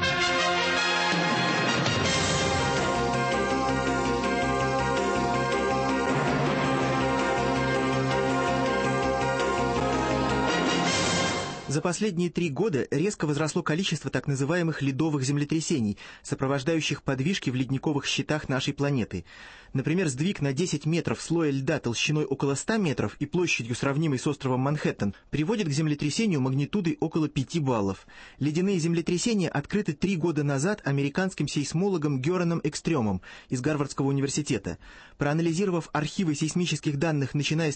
За последние 3 года резко возросло количество так называемых ледовых землетрясений, сопровождающих подвижки в ледниковых щитах нашей планеты. Например, сдвиг на 10 метров слоя льда толщиной около 100 метров и площадью, сравнимой с островом Манхэттен, приводит к землетрясению магнитудой около 5 баллов. Ледяные землетрясения открыты 3 года назад американским сейсмологом Гераном Экстремом из Гарвардского университета. Проанализировав архивы сейсмических данных, начиная с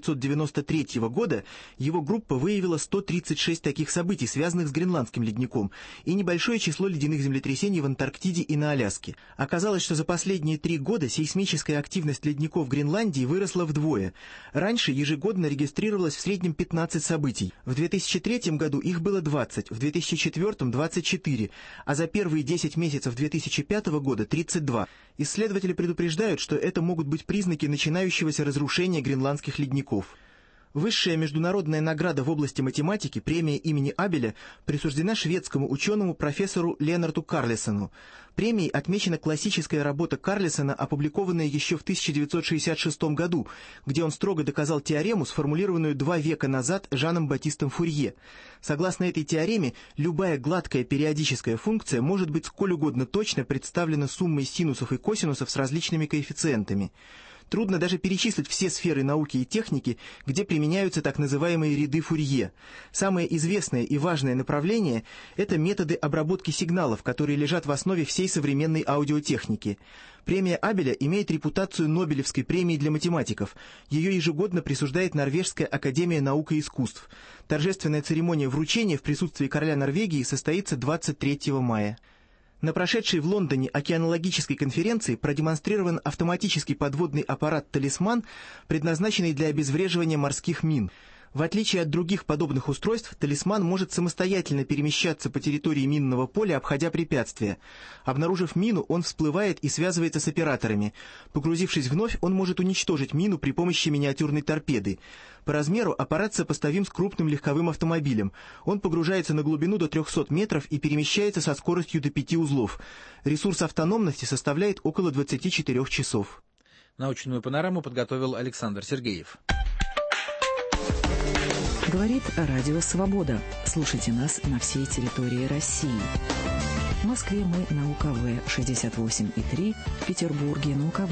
1993 года, его группа выявила 136 таких событий, связанных с гренландским ледником, и небольшое число ледяных землетрясений в Антарктиде и на Аляске. Оказалось, что за последние 3 года сейсмическая активность ледников в Гренландии выросла вдвое. Раньше ежегодно регистрировалось в среднем 15 событий. В 2003 году их было 20, в 2004 – 24, а за первые 10 месяцев 2005 года – 32. Исследователи предупреждают, что это могут быть признаки начинающегося разрушения гренландских ледников. Высшая международная награда в области математики, премия имени Абеля, присуждена шведскому ученому профессору Ленарту Карлесону. Премией отмечена классическая работа Карлесона, опубликованная еще в 1966 году, где он строго доказал теорему, сформулированную 2 века назад Жаном Батистом Фурье. Согласно этой теореме, любая гладкая периодическая функция может быть сколь угодно точно представлена суммой синусов и косинусов с различными коэффициентами. Трудно даже перечислить все сферы науки и техники, где применяются так называемые ряды Фурье. Самое известное и важное направление – это методы обработки сигналов, которые лежат в основе всей современной аудиотехники. Премия Абеля имеет репутацию Нобелевской премии для математиков. Ее ежегодно присуждает Норвежская академия наук и искусств. Торжественная церемония вручения в присутствии короля Норвегии состоится 23 мая. На прошедшей в Лондоне океанологической конференции продемонстрирован автоматический подводный аппарат «Талисман», предназначенный для обезвреживания морских мин. В отличие от других подобных устройств, «Талисман» может самостоятельно перемещаться по территории минного поля, обходя препятствия. Обнаружив мину, он всплывает и связывается с операторами. Погрузившись вновь, он может уничтожить мину при помощи миниатюрной торпеды. По размеру аппарат сопоставим с крупным легковым автомобилем. Он погружается на глубину до 300 метров и перемещается со скоростью до 5 узлов. Ресурс автономности составляет около 24 часов. Научную панораму подготовил Александр Сергеев. Говорит Радио Свобода. Слушайте нас на всей территории России. В Москве мы на УКВ 68,3, в Петербурге на УКВ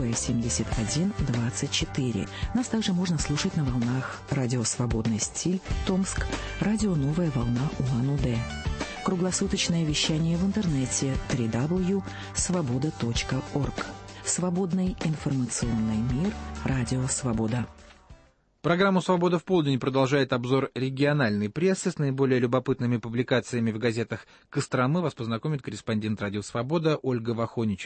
71,24. Нас также можно слушать на волнах Радио Свободный стиль, Томск, Радио Новая волна Улан-Удэ. Круглосуточное вещание в интернете www.svoboda.org. Свободный информационный мир. Радио Свобода. Программу «Свобода в полдень» продолжает обзор региональной прессы. С наиболее любопытными публикациями в газетах Костромы вас познакомит корреспондент «Радио Свобода» Ольга Вахоничева.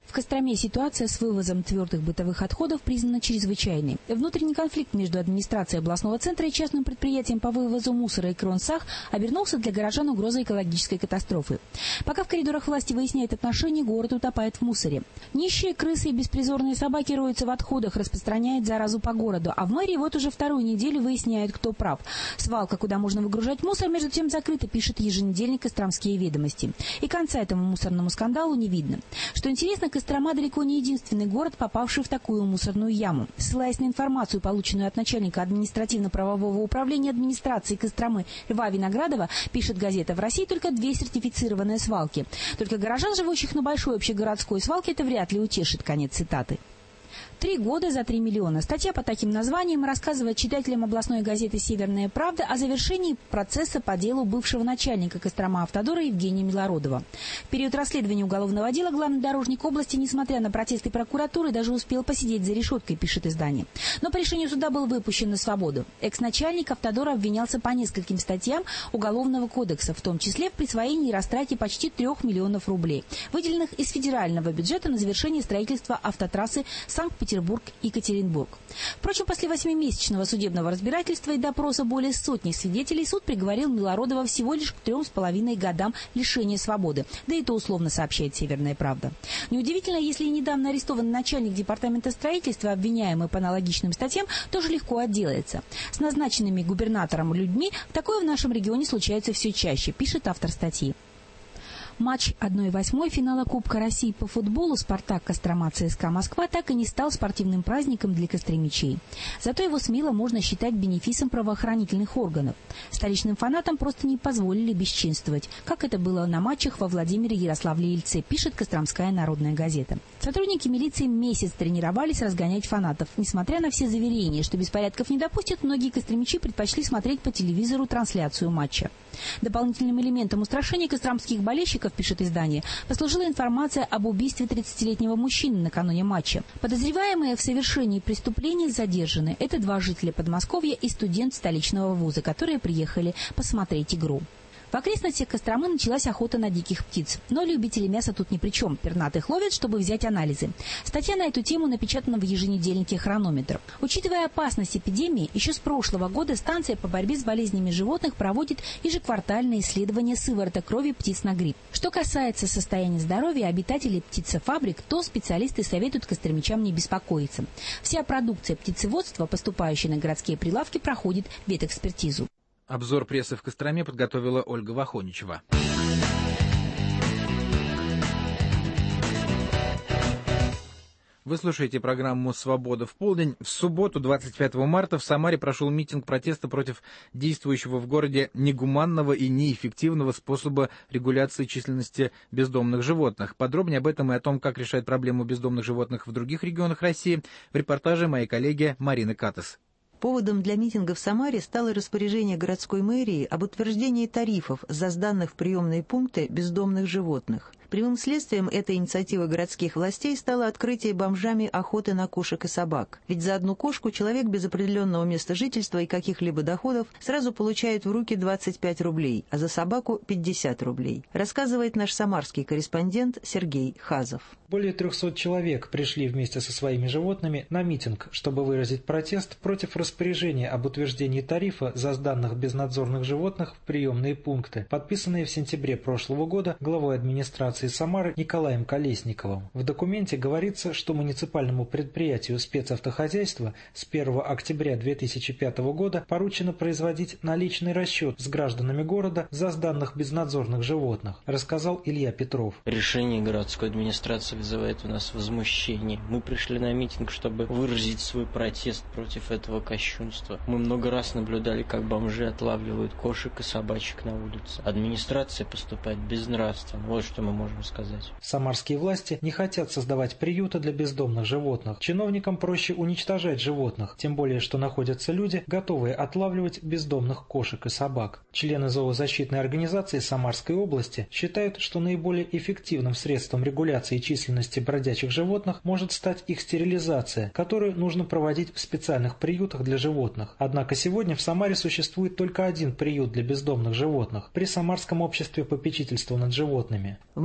В Костроме ситуация с вывозом твердых бытовых отходов признана чрезвычайной. Внутренний конфликт между администрацией областного центра и частным предприятием по вывозу мусора и Кронсах обернулся для горожан угрозой экологической катастрофы. Пока в коридорах власти выясняют отношения, город утопает в мусоре. Нищие крысы и беспризорные собаки роются в отходах, распространяют заразу по городу. А в мэрии вот уже вторую неделю выясняют, кто прав. Свалка, куда можно выгружать мусор, между тем закрыта, пишет еженедельник «Костромские ведомости». И конца этому мусорному скандалу не видно. Что интересно, Кострома далеко не единственный город, попавший в такую мусорную яму. Ссылаясь на информацию, полученную от начальника административно-правового управления администрации Костромы Льва Виноградова, пишет газета, в России только 2 сертифицированные свалки. Только горожан, живущих на большой общегородской свалке, это вряд ли утешит. Конец цитаты. 3 года за 3 миллиона. Статья по таким названиям рассказывает читателям областной газеты «Северная правда» о завершении процесса по делу бывшего начальника Кострома-Автодора Евгения Милородова. В период расследования уголовного дела главный дорожник области, несмотря на протесты прокуратуры, даже успел посидеть за решеткой, пишет издание. Но по решению суда был выпущен на свободу. Экс-начальник Автодора обвинялся по нескольким статьям Уголовного кодекса, в том числе в присвоении и растрате почти 3 миллионов рублей, выделенных из федерального бюджета на завершение строительства автотрассы Санкт-Петербург-Екатеринбург. Впрочем, после 8-месячного судебного разбирательства и допроса более сотни свидетелей суд приговорил Милородова всего лишь к 3,5 годам лишения свободы. Да и то условно, сообщает «Северная правда». Неудивительно, если и недавно арестованный начальник департамента строительства, обвиняемый по аналогичным статьям, тоже легко отделается. С назначенными губернатором людьми такое в нашем регионе случается все чаще, пишет автор статьи. Матч 1/8 финала Кубка России по футболу «Спартак» Кострома ЦСКА Москва так и не стал спортивным праздником для костромичей. Зато его смело можно считать бенефисом правоохранительных органов. Столичным фанатам просто не позволили бесчинствовать, как это было на матчах во Владимире, Ярославле и Ельце, пишет Костромская народная газета. Сотрудники милиции месяц тренировались разгонять фанатов. Несмотря на все заверения, что беспорядков не допустят, многие костромичи предпочли смотреть по телевизору трансляцию матча. Дополнительным элементом устрашения костромских болельщиков, пишет издание, послужила информация об убийстве 30-летнего мужчины накануне матча. Подозреваемые в совершении преступления задержаны. Это 2 жителя Подмосковья и студент столичного вуза, которые приехали посмотреть игру. В окрестностях Костромы началась охота на диких птиц. Но любители мяса тут ни при чем. Пернатых ловят, чтобы взять анализы. Статья на эту тему напечатана в еженедельнике «Хронометр». Учитывая опасность эпидемии, еще с прошлого года станция по борьбе с болезнями животных проводит ежеквартальные исследования сыворота крови птиц на грипп. Что касается состояния здоровья обитателей птицефабрик, то специалисты советуют костромичам не беспокоиться. Вся продукция птицеводства, поступающая на городские прилавки, проходит ветэкспертизу. Обзор прессы в Костроме подготовила Ольга Вахоничева. Вы слушаете программу «Свобода в полдень». В субботу, 25 марта, в Самаре прошел митинг протеста против действующего в городе негуманного и неэффективного способа регуляции численности бездомных животных. Подробнее об этом и о том, как решать проблему бездомных животных в других регионах России, в репортаже моей коллеги Марины Катас. Поводом для митинга в Самаре стало распоряжение городской мэрии об утверждении тарифов за сданных в приемные пункты бездомных животных. Прямым следствием этой инициативы городских властей стало открытие бомжами охоты на кошек и собак. Ведь за одну кошку человек без определенного места жительства и каких-либо доходов сразу получает в руки 25 рублей, а за собаку 50 рублей. Рассказывает наш самарский корреспондент Сергей Хазов. Более 300 человек пришли вместе со своими животными на митинг, чтобы выразить протест против распоряжения об утверждении тарифа за сданных безнадзорных животных в приемные пункты, подписанные в сентябре прошлого года главой администрации Самары Николаем Колесниковым. В документе говорится, что муниципальному предприятию спецавтохозяйства с 1 октября 2005 года поручено производить наличный расчет с гражданами города за сданных безнадзорных животных, рассказал Илья Петров. Решение городской администрации вызывает у нас возмущение. Мы пришли на митинг, чтобы выразить свой протест против этого кощунства. Мы много раз наблюдали, как бомжи отлавливают кошек и собачек на улице. Администрация поступает безнравственно. Вот что мы можем сказать. Самарские власти не хотят создавать приюты для бездомных животных. Чиновникам проще уничтожать животных, тем более, что находятся люди, готовые отлавливать бездомных кошек и собак. Члены зоозащитной организации Самарской области считают, что наиболее эффективным средством регуляции численности бродячих животных может стать их стерилизация, которую нужно проводить в специальных приютах для животных. Однако сегодня в Самаре существует только один приют для бездомных животных при Самарском обществе попечительства над животными. В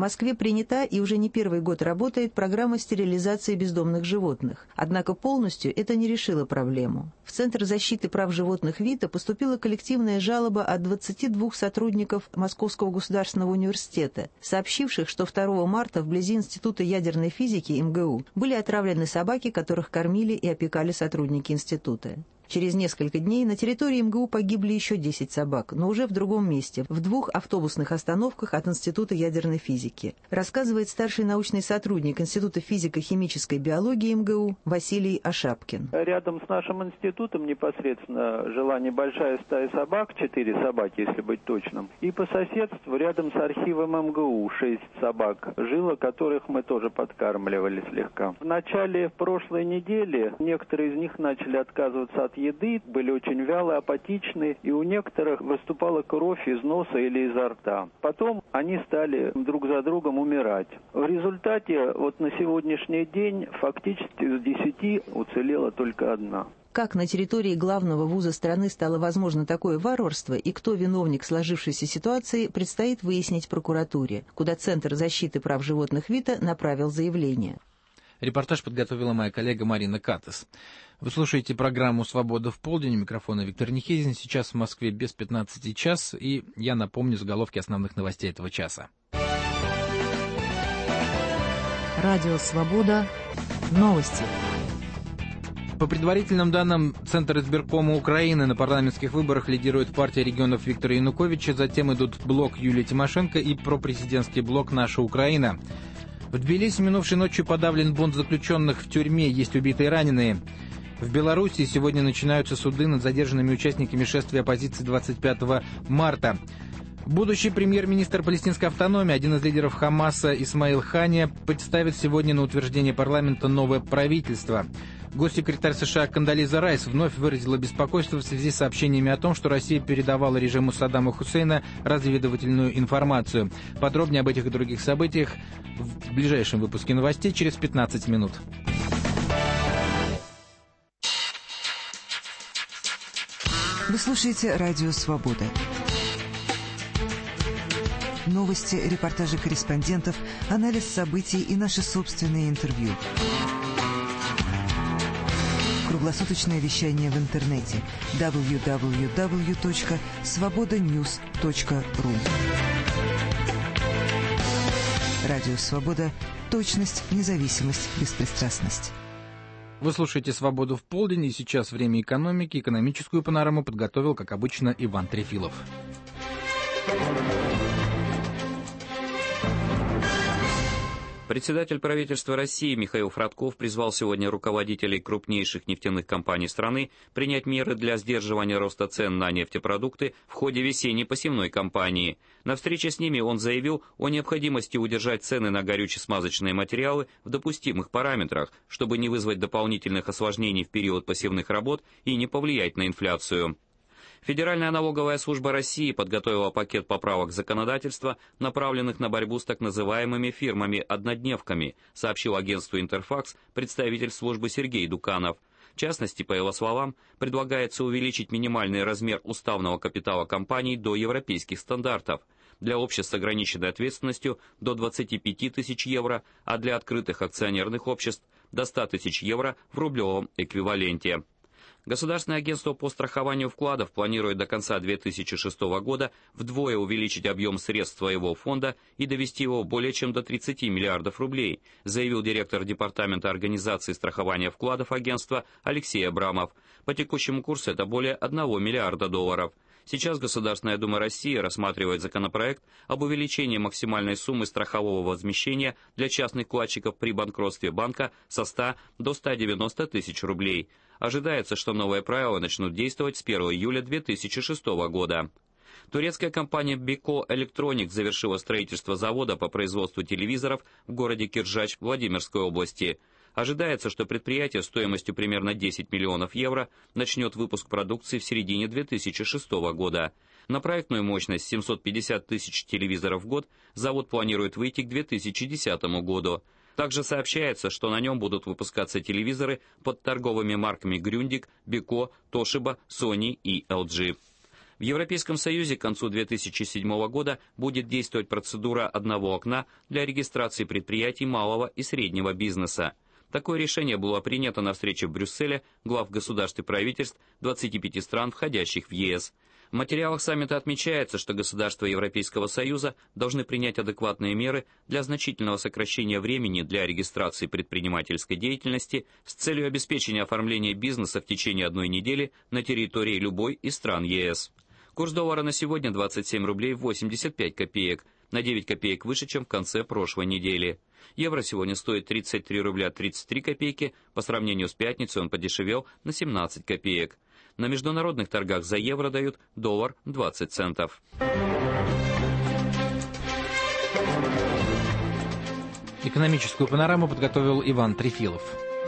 Москве принята и уже не первый год работает программа стерилизации бездомных животных. Однако полностью это не решило проблему. В Центр защиты прав животных ВИТА поступила коллективная жалоба от 22 сотрудников Московского государственного университета, сообщивших, что 2 марта вблизи Института ядерной физики МГУ были отравлены собаки, которых кормили и опекали сотрудники института. Через несколько дней на территории МГУ погибли еще 10 собак, но уже в другом месте, в 2 автобусных остановках от Института ядерной физики, рассказывает старший научный сотрудник Института физико-химической биологии МГУ Василий Ашапкин. Рядом с нашим институтом непосредственно жила небольшая стая собак, 4 собаки, если быть точным, и по соседству рядом с архивом МГУ 6 собак жило, которых мы тоже подкармливали слегка. В начале прошлой недели некоторые из них начали отказываться от еды, были очень вялые, апатичные, и у некоторых выступала кровь из носа или изо рта. Потом они стали друг за другом умирать. В результате вот на сегодняшний день фактически из 10 уцелела только 1. Как на территории главного вуза страны стало возможно такое варварство и кто виновник сложившейся ситуации, предстоит выяснить прокуратуре, куда Центр защиты прав животных ВИТА направил заявление. Репортаж подготовила моя коллега Марина Катес. Вы слушаете программу «Свобода в полдень». У микрофона Виктор Нихезин. Сейчас в Москве без 15 час. И я напомню заголовки основных новостей этого часа. Радио «Свобода». Новости. По предварительным данным Центра избиркома Украины, на парламентских выборах лидирует партия регионов Виктора Януковича, затем идут блок Юлии Тимошенко и пропрезидентский блок «Наша Украина». В Тбилиси минувшей ночью подавлен бунт заключенных в тюрьме, есть убитые и раненые. В Белоруссии сегодня начинаются суды над задержанными участниками шествия оппозиции 25 марта. Будущий премьер-министр палестинской автономии, один из лидеров Хамаса Исмаил Хания, представит сегодня на утверждение парламента новое правительство. Госсекретарь США Кондолиза Райс вновь выразила беспокойство в связи с сообщениями о том, что Россия передавала режиму Саддама Хусейна разведывательную информацию. Подробнее об этих и других событиях в ближайшем выпуске новостей через 15 минут. Вы слушаете «Радио Свобода». Новости, репортажи корреспондентов, анализ событий и наши собственные интервью. Круглосуточное вещание в интернете www.svobodanews.ru. Радио «Свобода». Точность, независимость, беспристрастность. Вы слушаете «Свободу в полдень», и сейчас время экономики. Экономическую панораму подготовил, как обычно, Иван Трефилов. Председатель правительства России Михаил Фродков призвал сегодня руководителей крупнейших нефтяных компаний страны принять меры для сдерживания роста цен на нефтепродукты в ходе весенней посевной кампании. На встрече с ними он заявил о необходимости удержать цены на горюче-смазочные материалы в допустимых параметрах, чтобы не вызвать дополнительных осложнений в период посевных работ и не повлиять на инфляцию. Федеральная налоговая служба России подготовила пакет поправок законодательства, направленных на борьбу с так называемыми фирмами-однодневками, сообщил агентству «Интерфакс» представитель службы Сергей Дуканов. В частности, по его словам, предлагается увеличить минимальный размер уставного капитала компаний до европейских стандартов. Для обществ с ограниченной ответственностью до 25 тысяч евро, а для открытых акционерных обществ до 100 тысяч евро в рублевом эквиваленте. Государственное агентство по страхованию вкладов планирует до конца 2006 года вдвое увеличить объем средств своего фонда и довести его более чем до 30 миллиардов рублей, заявил директор Департамента организации страхования вкладов агентства Алексей Абрамов. По текущему курсу это более 1 миллиарда долларов. Сейчас Государственная Дума России рассматривает законопроект об увеличении максимальной суммы страхового возмещения для частных вкладчиков при банкротстве банка со 100 до 190 тысяч рублей. Ожидается, что новые правила начнут действовать с 1 июля 2006 года. Турецкая компания Beko Electronics завершила строительство завода по производству телевизоров в городе Киржач Владимирской области. Ожидается, что предприятие стоимостью примерно 10 миллионов евро начнет выпуск продукции в середине 2006 года. На проектную мощность 750 тысяч телевизоров в год завод планирует выйти к 2010 году. Также сообщается, что на нем будут выпускаться телевизоры под торговыми марками Grundig, Beko, Toshiba, Sony и LG. В Европейском Союзе к концу 2007 года будет действовать процедура одного окна для регистрации предприятий малого и среднего бизнеса. Такое решение было принято на встрече в Брюсселе глав государств и правительств 25 стран, входящих в ЕС. В материалах саммита отмечается, что государства Европейского Союза должны принять адекватные меры для значительного сокращения времени для регистрации предпринимательской деятельности с целью обеспечения оформления бизнеса в течение 1 недели на территории любой из стран ЕС. Курс доллара на сегодня 27 рублей 85 копеек, на 9 копеек выше, чем в конце прошлой недели. Евро сегодня стоит 33 рубля 33 копейки, по сравнению с пятницей он подешевел на 17 копеек. На международных торгах за евро дают доллар 20 центов. Экономическую панораму подготовил Иван Трефилов.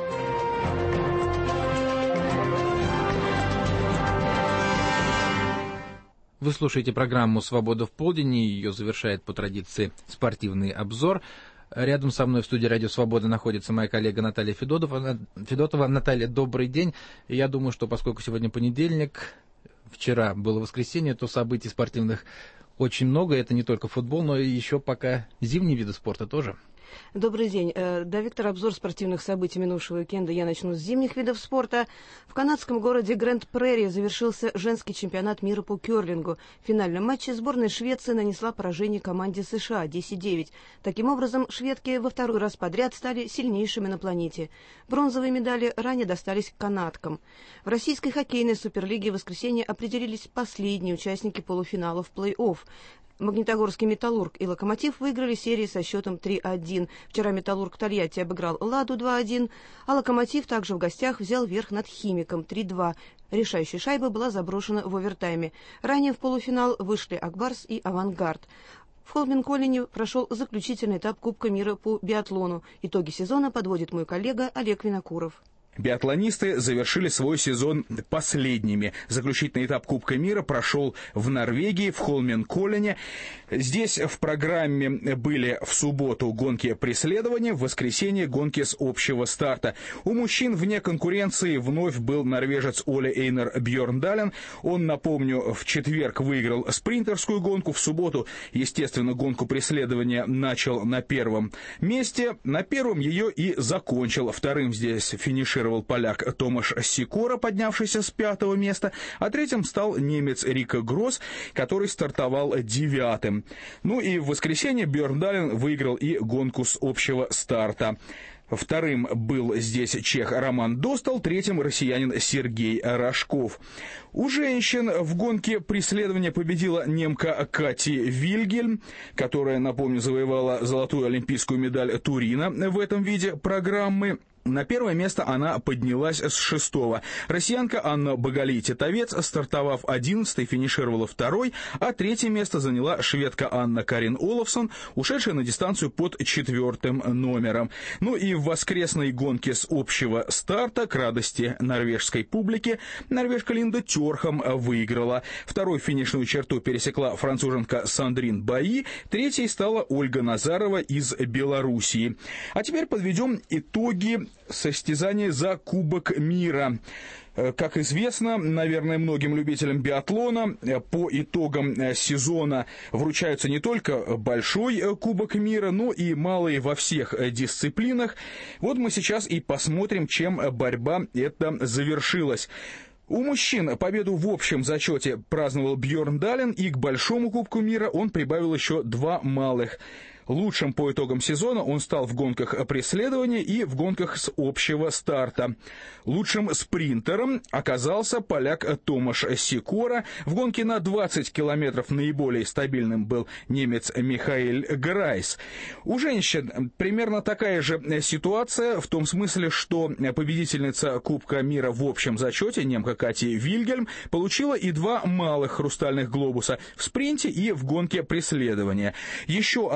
Вы слушаете программу «Свобода в полдень», и ее завершает по традиции спортивный обзор. Рядом со мной в студии «Радио Свобода» находится моя коллега Наталья Федотова. Наталья, добрый день. Я думаю, что поскольку сегодня понедельник, вчера было воскресенье, то событий спортивных очень много. Это не только футбол, но и еще пока зимние виды спорта тоже. Добрый день. Да, Виктор, обзор спортивных событий минувшего уикенда я начну с зимних видов спорта. В канадском городе Гранд-Прерри завершился женский чемпионат мира по керлингу. В финальном матче сборная Швеции нанесла поражение команде США 10-9. Таким образом, шведки во второй раз подряд стали сильнейшими на планете. Бронзовые медали ранее достались канадкам. В российской хоккейной суперлиге в воскресенье определились последние участники полуфиналов плей-офф. Магнитогорский «Металлург» и «Локомотив» выиграли серии со счетом 3-1. Вчера «Металлург» Тольятти обыграл «Ладу» 2-1, а «Локомотив» также в гостях взял верх над «Химиком» 3-2. Решающая шайба была заброшена в овертайме. Ранее в полуфинал вышли «Акбарс» и «Авангард». В Холменколлине прошел заключительный этап Кубка мира по биатлону. Итоги сезона подводит мой коллега Олег Винокуров. Биатлонисты завершили свой сезон последними. Заключительный этап Кубка мира прошел в Норвегии, в Холменколлене. Здесь в программе были в субботу гонки преследования, в воскресенье гонки с общего старта. У мужчин вне конкуренции вновь был норвежец Оле Эйнар Бьерндален. Он, напомню, в четверг выиграл спринтерскую гонку, в субботу, естественно, гонку преследования начал на первом месте. На первом ее и закончил. Вторым здесь финишировал поляк Томаш Сикора, поднявшийся с 5-го места, а третьим стал немец Рико Гросс, который стартовал 9-м. Ну и в воскресенье Бьерндален выиграл и гонку с общего старта. Вторым был здесь чех Роман Достал, третьим россиянин Сергей Рожков. У женщин в гонке преследования победила немка Кати Вильгельм, которая, напомню, завоевала золотую олимпийскую медаль Турина в этом виде программы. На первое место она поднялась с 6-го. Россиянка Анна Багали-Титовец, стартовав 11-й, финишировала 2-й, а 3-е место заняла шведка Анна Карин Олафсон, ушедшая на дистанцию под 4-м номером. Ну и в воскресной гонке с общего старта, к радости норвежской публики, норвежка Линда Тёрхам выиграла. 2-й финишную черту пересекла француженка Сандрин Баи, 3-й стала Ольга Назарова из Белоруссии. А теперь подведем итоги состязания за Кубок мира. Как известно, наверное, многим любителям биатлона, по итогам сезона вручаются не только большой Кубок мира, но и малые во всех дисциплинах. Вот мы сейчас и посмотрим, чем борьба эта завершилась. У мужчин победу в общем зачете праздновал Бьерндален, и к большому Кубку мира он прибавил еще 2 малых. Лучшим по итогам сезона он стал в гонках преследования и в гонках с общего старта. Лучшим спринтером оказался поляк Томаш Сикора. В гонке на 20 километров наиболее стабильным был немец Михаэль Грайс. У женщин примерно такая же ситуация, в том смысле, что победительница Кубка мира в общем зачете, немка Кати Вильгельм, получила и 2 малых хрустальных глобуса в спринте и в гонке преследования. Еще одна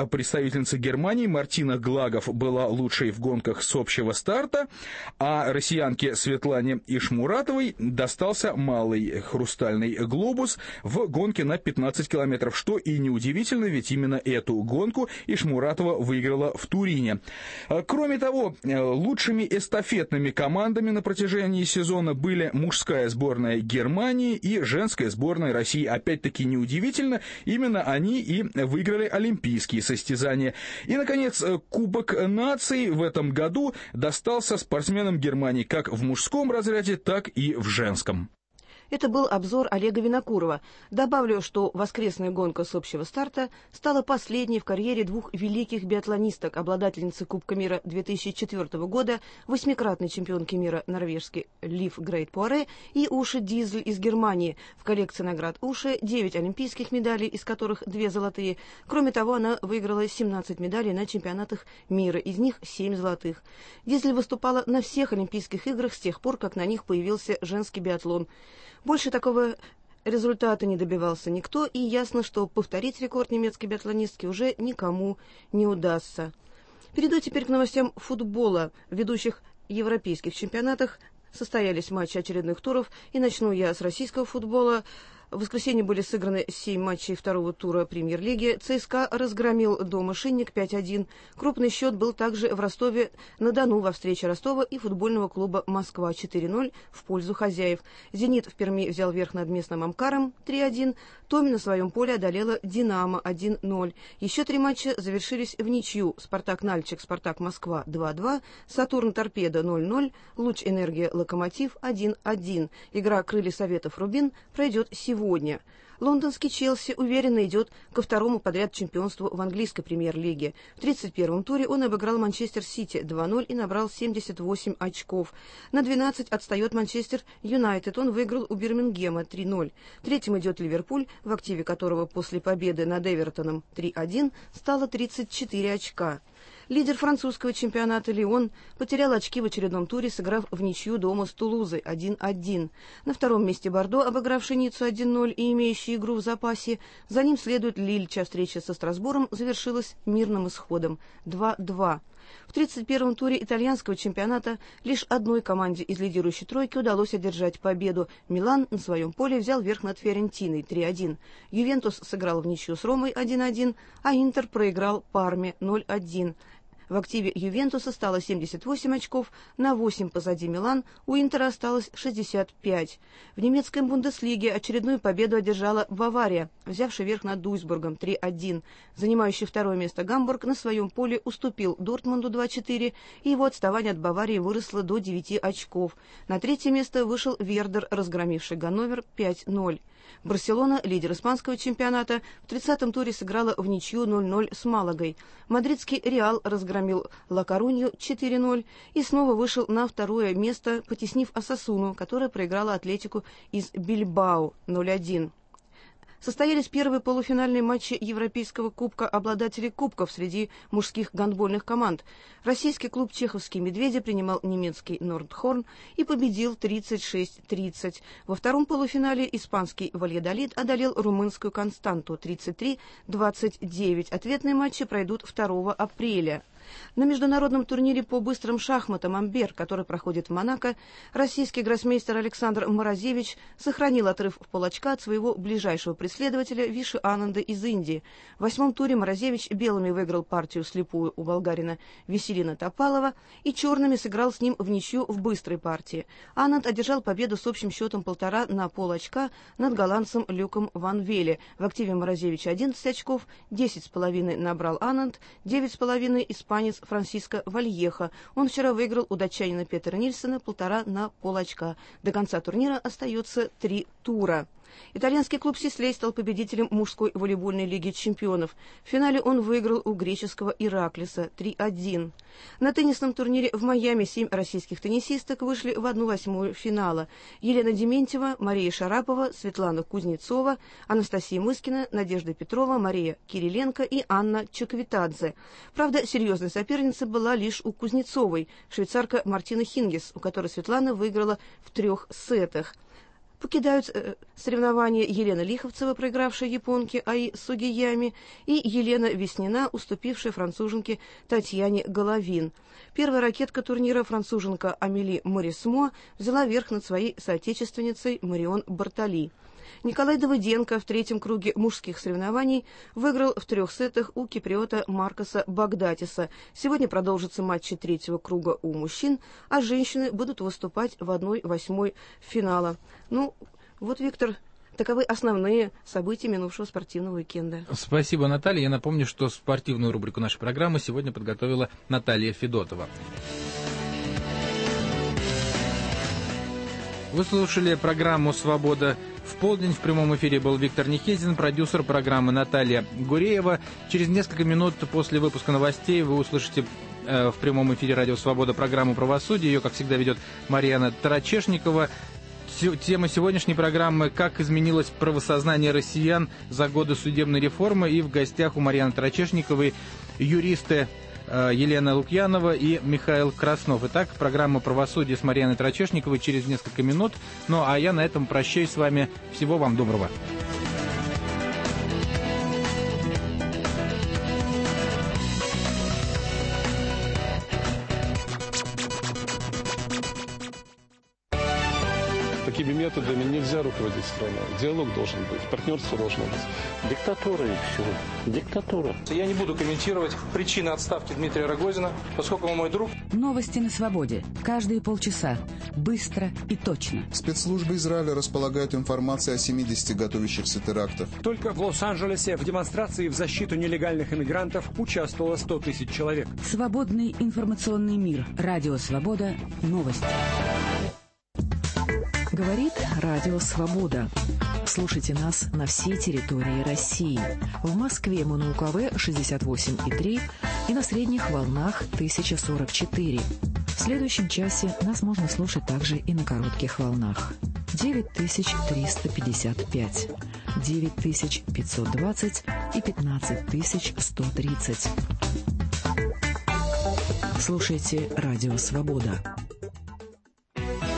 представительница Германии Мартина Глагов была лучшей в гонках с общего старта, а россиянке Светлане Ишмуратовой достался малый хрустальный глобус в гонке на 15 километров, что и неудивительно, ведь именно эту гонку Ишмуратова выиграла в Турине. Кроме того, лучшими эстафетными командами на протяжении сезона были мужская сборная Германии и женская сборная России. Опять-таки неудивительно, именно они и выиграли олимпийские состязания. И, наконец, Кубок наций в этом году достался спортсменам Германии как в мужском разряде, так и в женском. Это был обзор Олега Винокурова. Добавлю, что воскресная гонка с общего старта стала последней в карьере двух великих биатлонисток, обладательницы Кубка мира 2004 года, восьмикратной чемпионки мира норвежский Лив Грейт Пуаре и Уши Дизель из Германии. В коллекции наград Уши 9 олимпийских медалей, из которых 2 золотые. Кроме того, она выиграла 17 медалей на чемпионатах мира, из них 7 золотых. Дизель выступала на всех Олимпийских играх с тех пор, как на них появился женский биатлон. Больше такого результата не добивался никто, и ясно, что повторить рекорд немецкой биатлонистки уже никому не удастся. Перейду теперь к новостям футбола. В ведущих европейских чемпионатах состоялись матчи очередных туров, и начну я с российского футбола. В воскресенье были сыграны 7 матчей второго тура Премьер-лиги. ЦСКА разгромил дома «Шинник» 5-1. Крупный счет был также в Ростове-на-Дону во встрече Ростова и футбольного клуба «Москва» 4-0 в пользу хозяев. «Зенит» в Перми взял верх над местным «Амкаром» 3-1. Томи на своем поле одолела «Динамо» 1-0. Еще 3 матча завершились в ничью. «Спартак-Нальчик», «Спартак-Москва» 2-2. «Сатурн-Торпедо» 0-0. «Луч-Энергия», «Локомотив» 1-1. Игра «Крылья Советов» «Рубин» пройдет сегодня. Лондонский «Челси» уверенно идет ко второму подряд чемпионству в английской премьер-лиге. В 31-м туре он обыграл Манчестер Сити 2-0 и набрал 78 очков. На 12 отстает Манчестер Юнайтед. Он выиграл у Бирмингема 3-0. Третьим идет Ливерпуль, в активе которого после победы над Эвертоном 3-1 стало 34 очка. Лидер французского чемпионата Лион потерял очки в очередном туре, сыграв в ничью дома с Тулузой 1-1. На втором месте Бордо, обыгравший Ниццу 1-0 и имеющий игру в запасе. За ним следует Лиль, чья встреча со Страсбургом завершилась мирным исходом 2-2. В 31-м туре итальянского чемпионата лишь одной команде из лидирующей тройки удалось одержать победу. Милан на своем поле взял верх над Фиорентиной 3-1. Ювентус сыграл в ничью с Ромой 1-1, а Интер проиграл Парме 0-1. В активе Ювентуса стало 78 очков, на 8 позади Милан, у Интера осталось 65. В немецкой Бундеслиге очередную победу одержала Бавария, взявшая верх над Дуйсбургом 3-1. Занимающий второе место Гамбург на своем поле уступил Дортмунду 2-4, и его отставание от Баварии выросло до 9 очков. На третье место вышел Вердер, разгромивший Ганновер 5-0. Барселона, лидер испанского чемпионата, в 30-м туре сыграла в ничью 0-0 с Малагой. Мадридский Реал разгромил Ла Корунью 4-0 и снова вышел на второе место, потеснив Осасуну, которая проиграла Атлетику из Бильбао 0-1. Состоялись первые полуфинальные матчи Европейского кубка обладателей кубков среди мужских гандбольных команд. Российский клуб «Чеховские медведи» принимал немецкий «Нордхорн» и победил 36-30. Во втором полуфинале испанский «Вальядолид» одолел румынскую «Константу» 33-29. Ответные матчи пройдут 2 апреля. На международном турнире по быстрым шахматам «Амбер», который проходит в Монако, российский гроссмейстер Александр Морозевич сохранил отрыв в полочка от своего ближайшего преследователя Виши Ананда из Индии. В 8-м туре Морозевич белыми выиграл партию слепую у болгарина Веселина Топалова и черными сыграл с ним в ничью в быстрой партии. Ананд одержал победу с общим счетом 1,5 на полочка над голландцем Люком Ван Веле. В активе Морозевича 11 очков, 10,5 набрал Ананд, 9,5 испанец Франсиско Вальеха. Он вчера выиграл у датчанина Петера Нильсона 1,5 на полочка. До конца турнира остается 3 тура. Итальянский клуб «Сислей» стал победителем мужской волейбольной лиги чемпионов. В финале он выиграл у греческого «Ираклиса» 3-1. На теннисном турнире в Майами 7 российских теннисисток вышли в 1/8 финала. Елена Дементьева, Мария Шарапова, Светлана Кузнецова, Анастасия Мыскина, Надежда Петрова, Мария Кириленко и Анна Чаквитадзе. Правда, серьезной соперницей была лишь у Кузнецовой, швейцарка Мартина Хингес, у которой Светлана выиграла в 3 сетах. Покидают соревнования Елена Лиховцева, проигравшая японке Аи Сугиями, и Елена Веснина, уступившая француженке Татьяне Головин. Первая ракетка турнира, француженка Амели Морисмо, взяла верх над своей соотечественницей Марион Бартоли. Николай Давыденко в третьем круге мужских соревнований выиграл в 3 сетах у киприота Маркоса Багдатиса. Сегодня продолжатся матчи третьего круга у мужчин, а женщины будут выступать в 1/8 финала. Ну, вот, Виктор, таковы основные события минувшего спортивного уикенда. Спасибо, Наталья. Я напомню, что спортивную рубрику нашей программы сегодня подготовила Наталья Федотова. Вы слушали программу «Свобода в полдень». В прямом эфире был Виктор Нихезин, продюсер программы Наталья Гуреева. Через несколько минут после выпуска новостей вы услышите в прямом эфире «Радио Свобода» программу «Правосудие». Ее, как всегда, ведет Марьяна Тарачешникова. Тема сегодняшней программы «Как изменилось правосознание россиян за годы судебной реформы». И в гостях у Марьяны Тарачешниковой юристы Елена Лукьянова и Михаил Краснов. Итак, программа «Правосудие» с Марьяной Тарачешниковой через несколько минут. Ну, а я на этом прощаюсь с вами. Всего вам доброго. Такими методами нельзя руководить страной. Диалог должен быть, партнерство должно быть. Диктатура и все. Диктатура. Я не буду комментировать причины отставки Дмитрия Рогозина, поскольку он мой друг. Новости на свободе. Каждые полчаса. Быстро и точно. Спецслужбы Израиля располагают информацией о 70 готовящихся терактах. Только в Лос-Анджелесе в демонстрации в защиту нелегальных иммигрантов участвовало 100 тысяч человек. Свободный информационный мир. Радио «Свобода». Новости. Говорит Радио Свобода. Слушайте нас на всей территории России. В Москве мы на УКВ 68,3 и на средних волнах 1044. В следующем часе нас можно слушать также и на коротких волнах. 9355, 9520 и 15130. Слушайте Радио Свобода.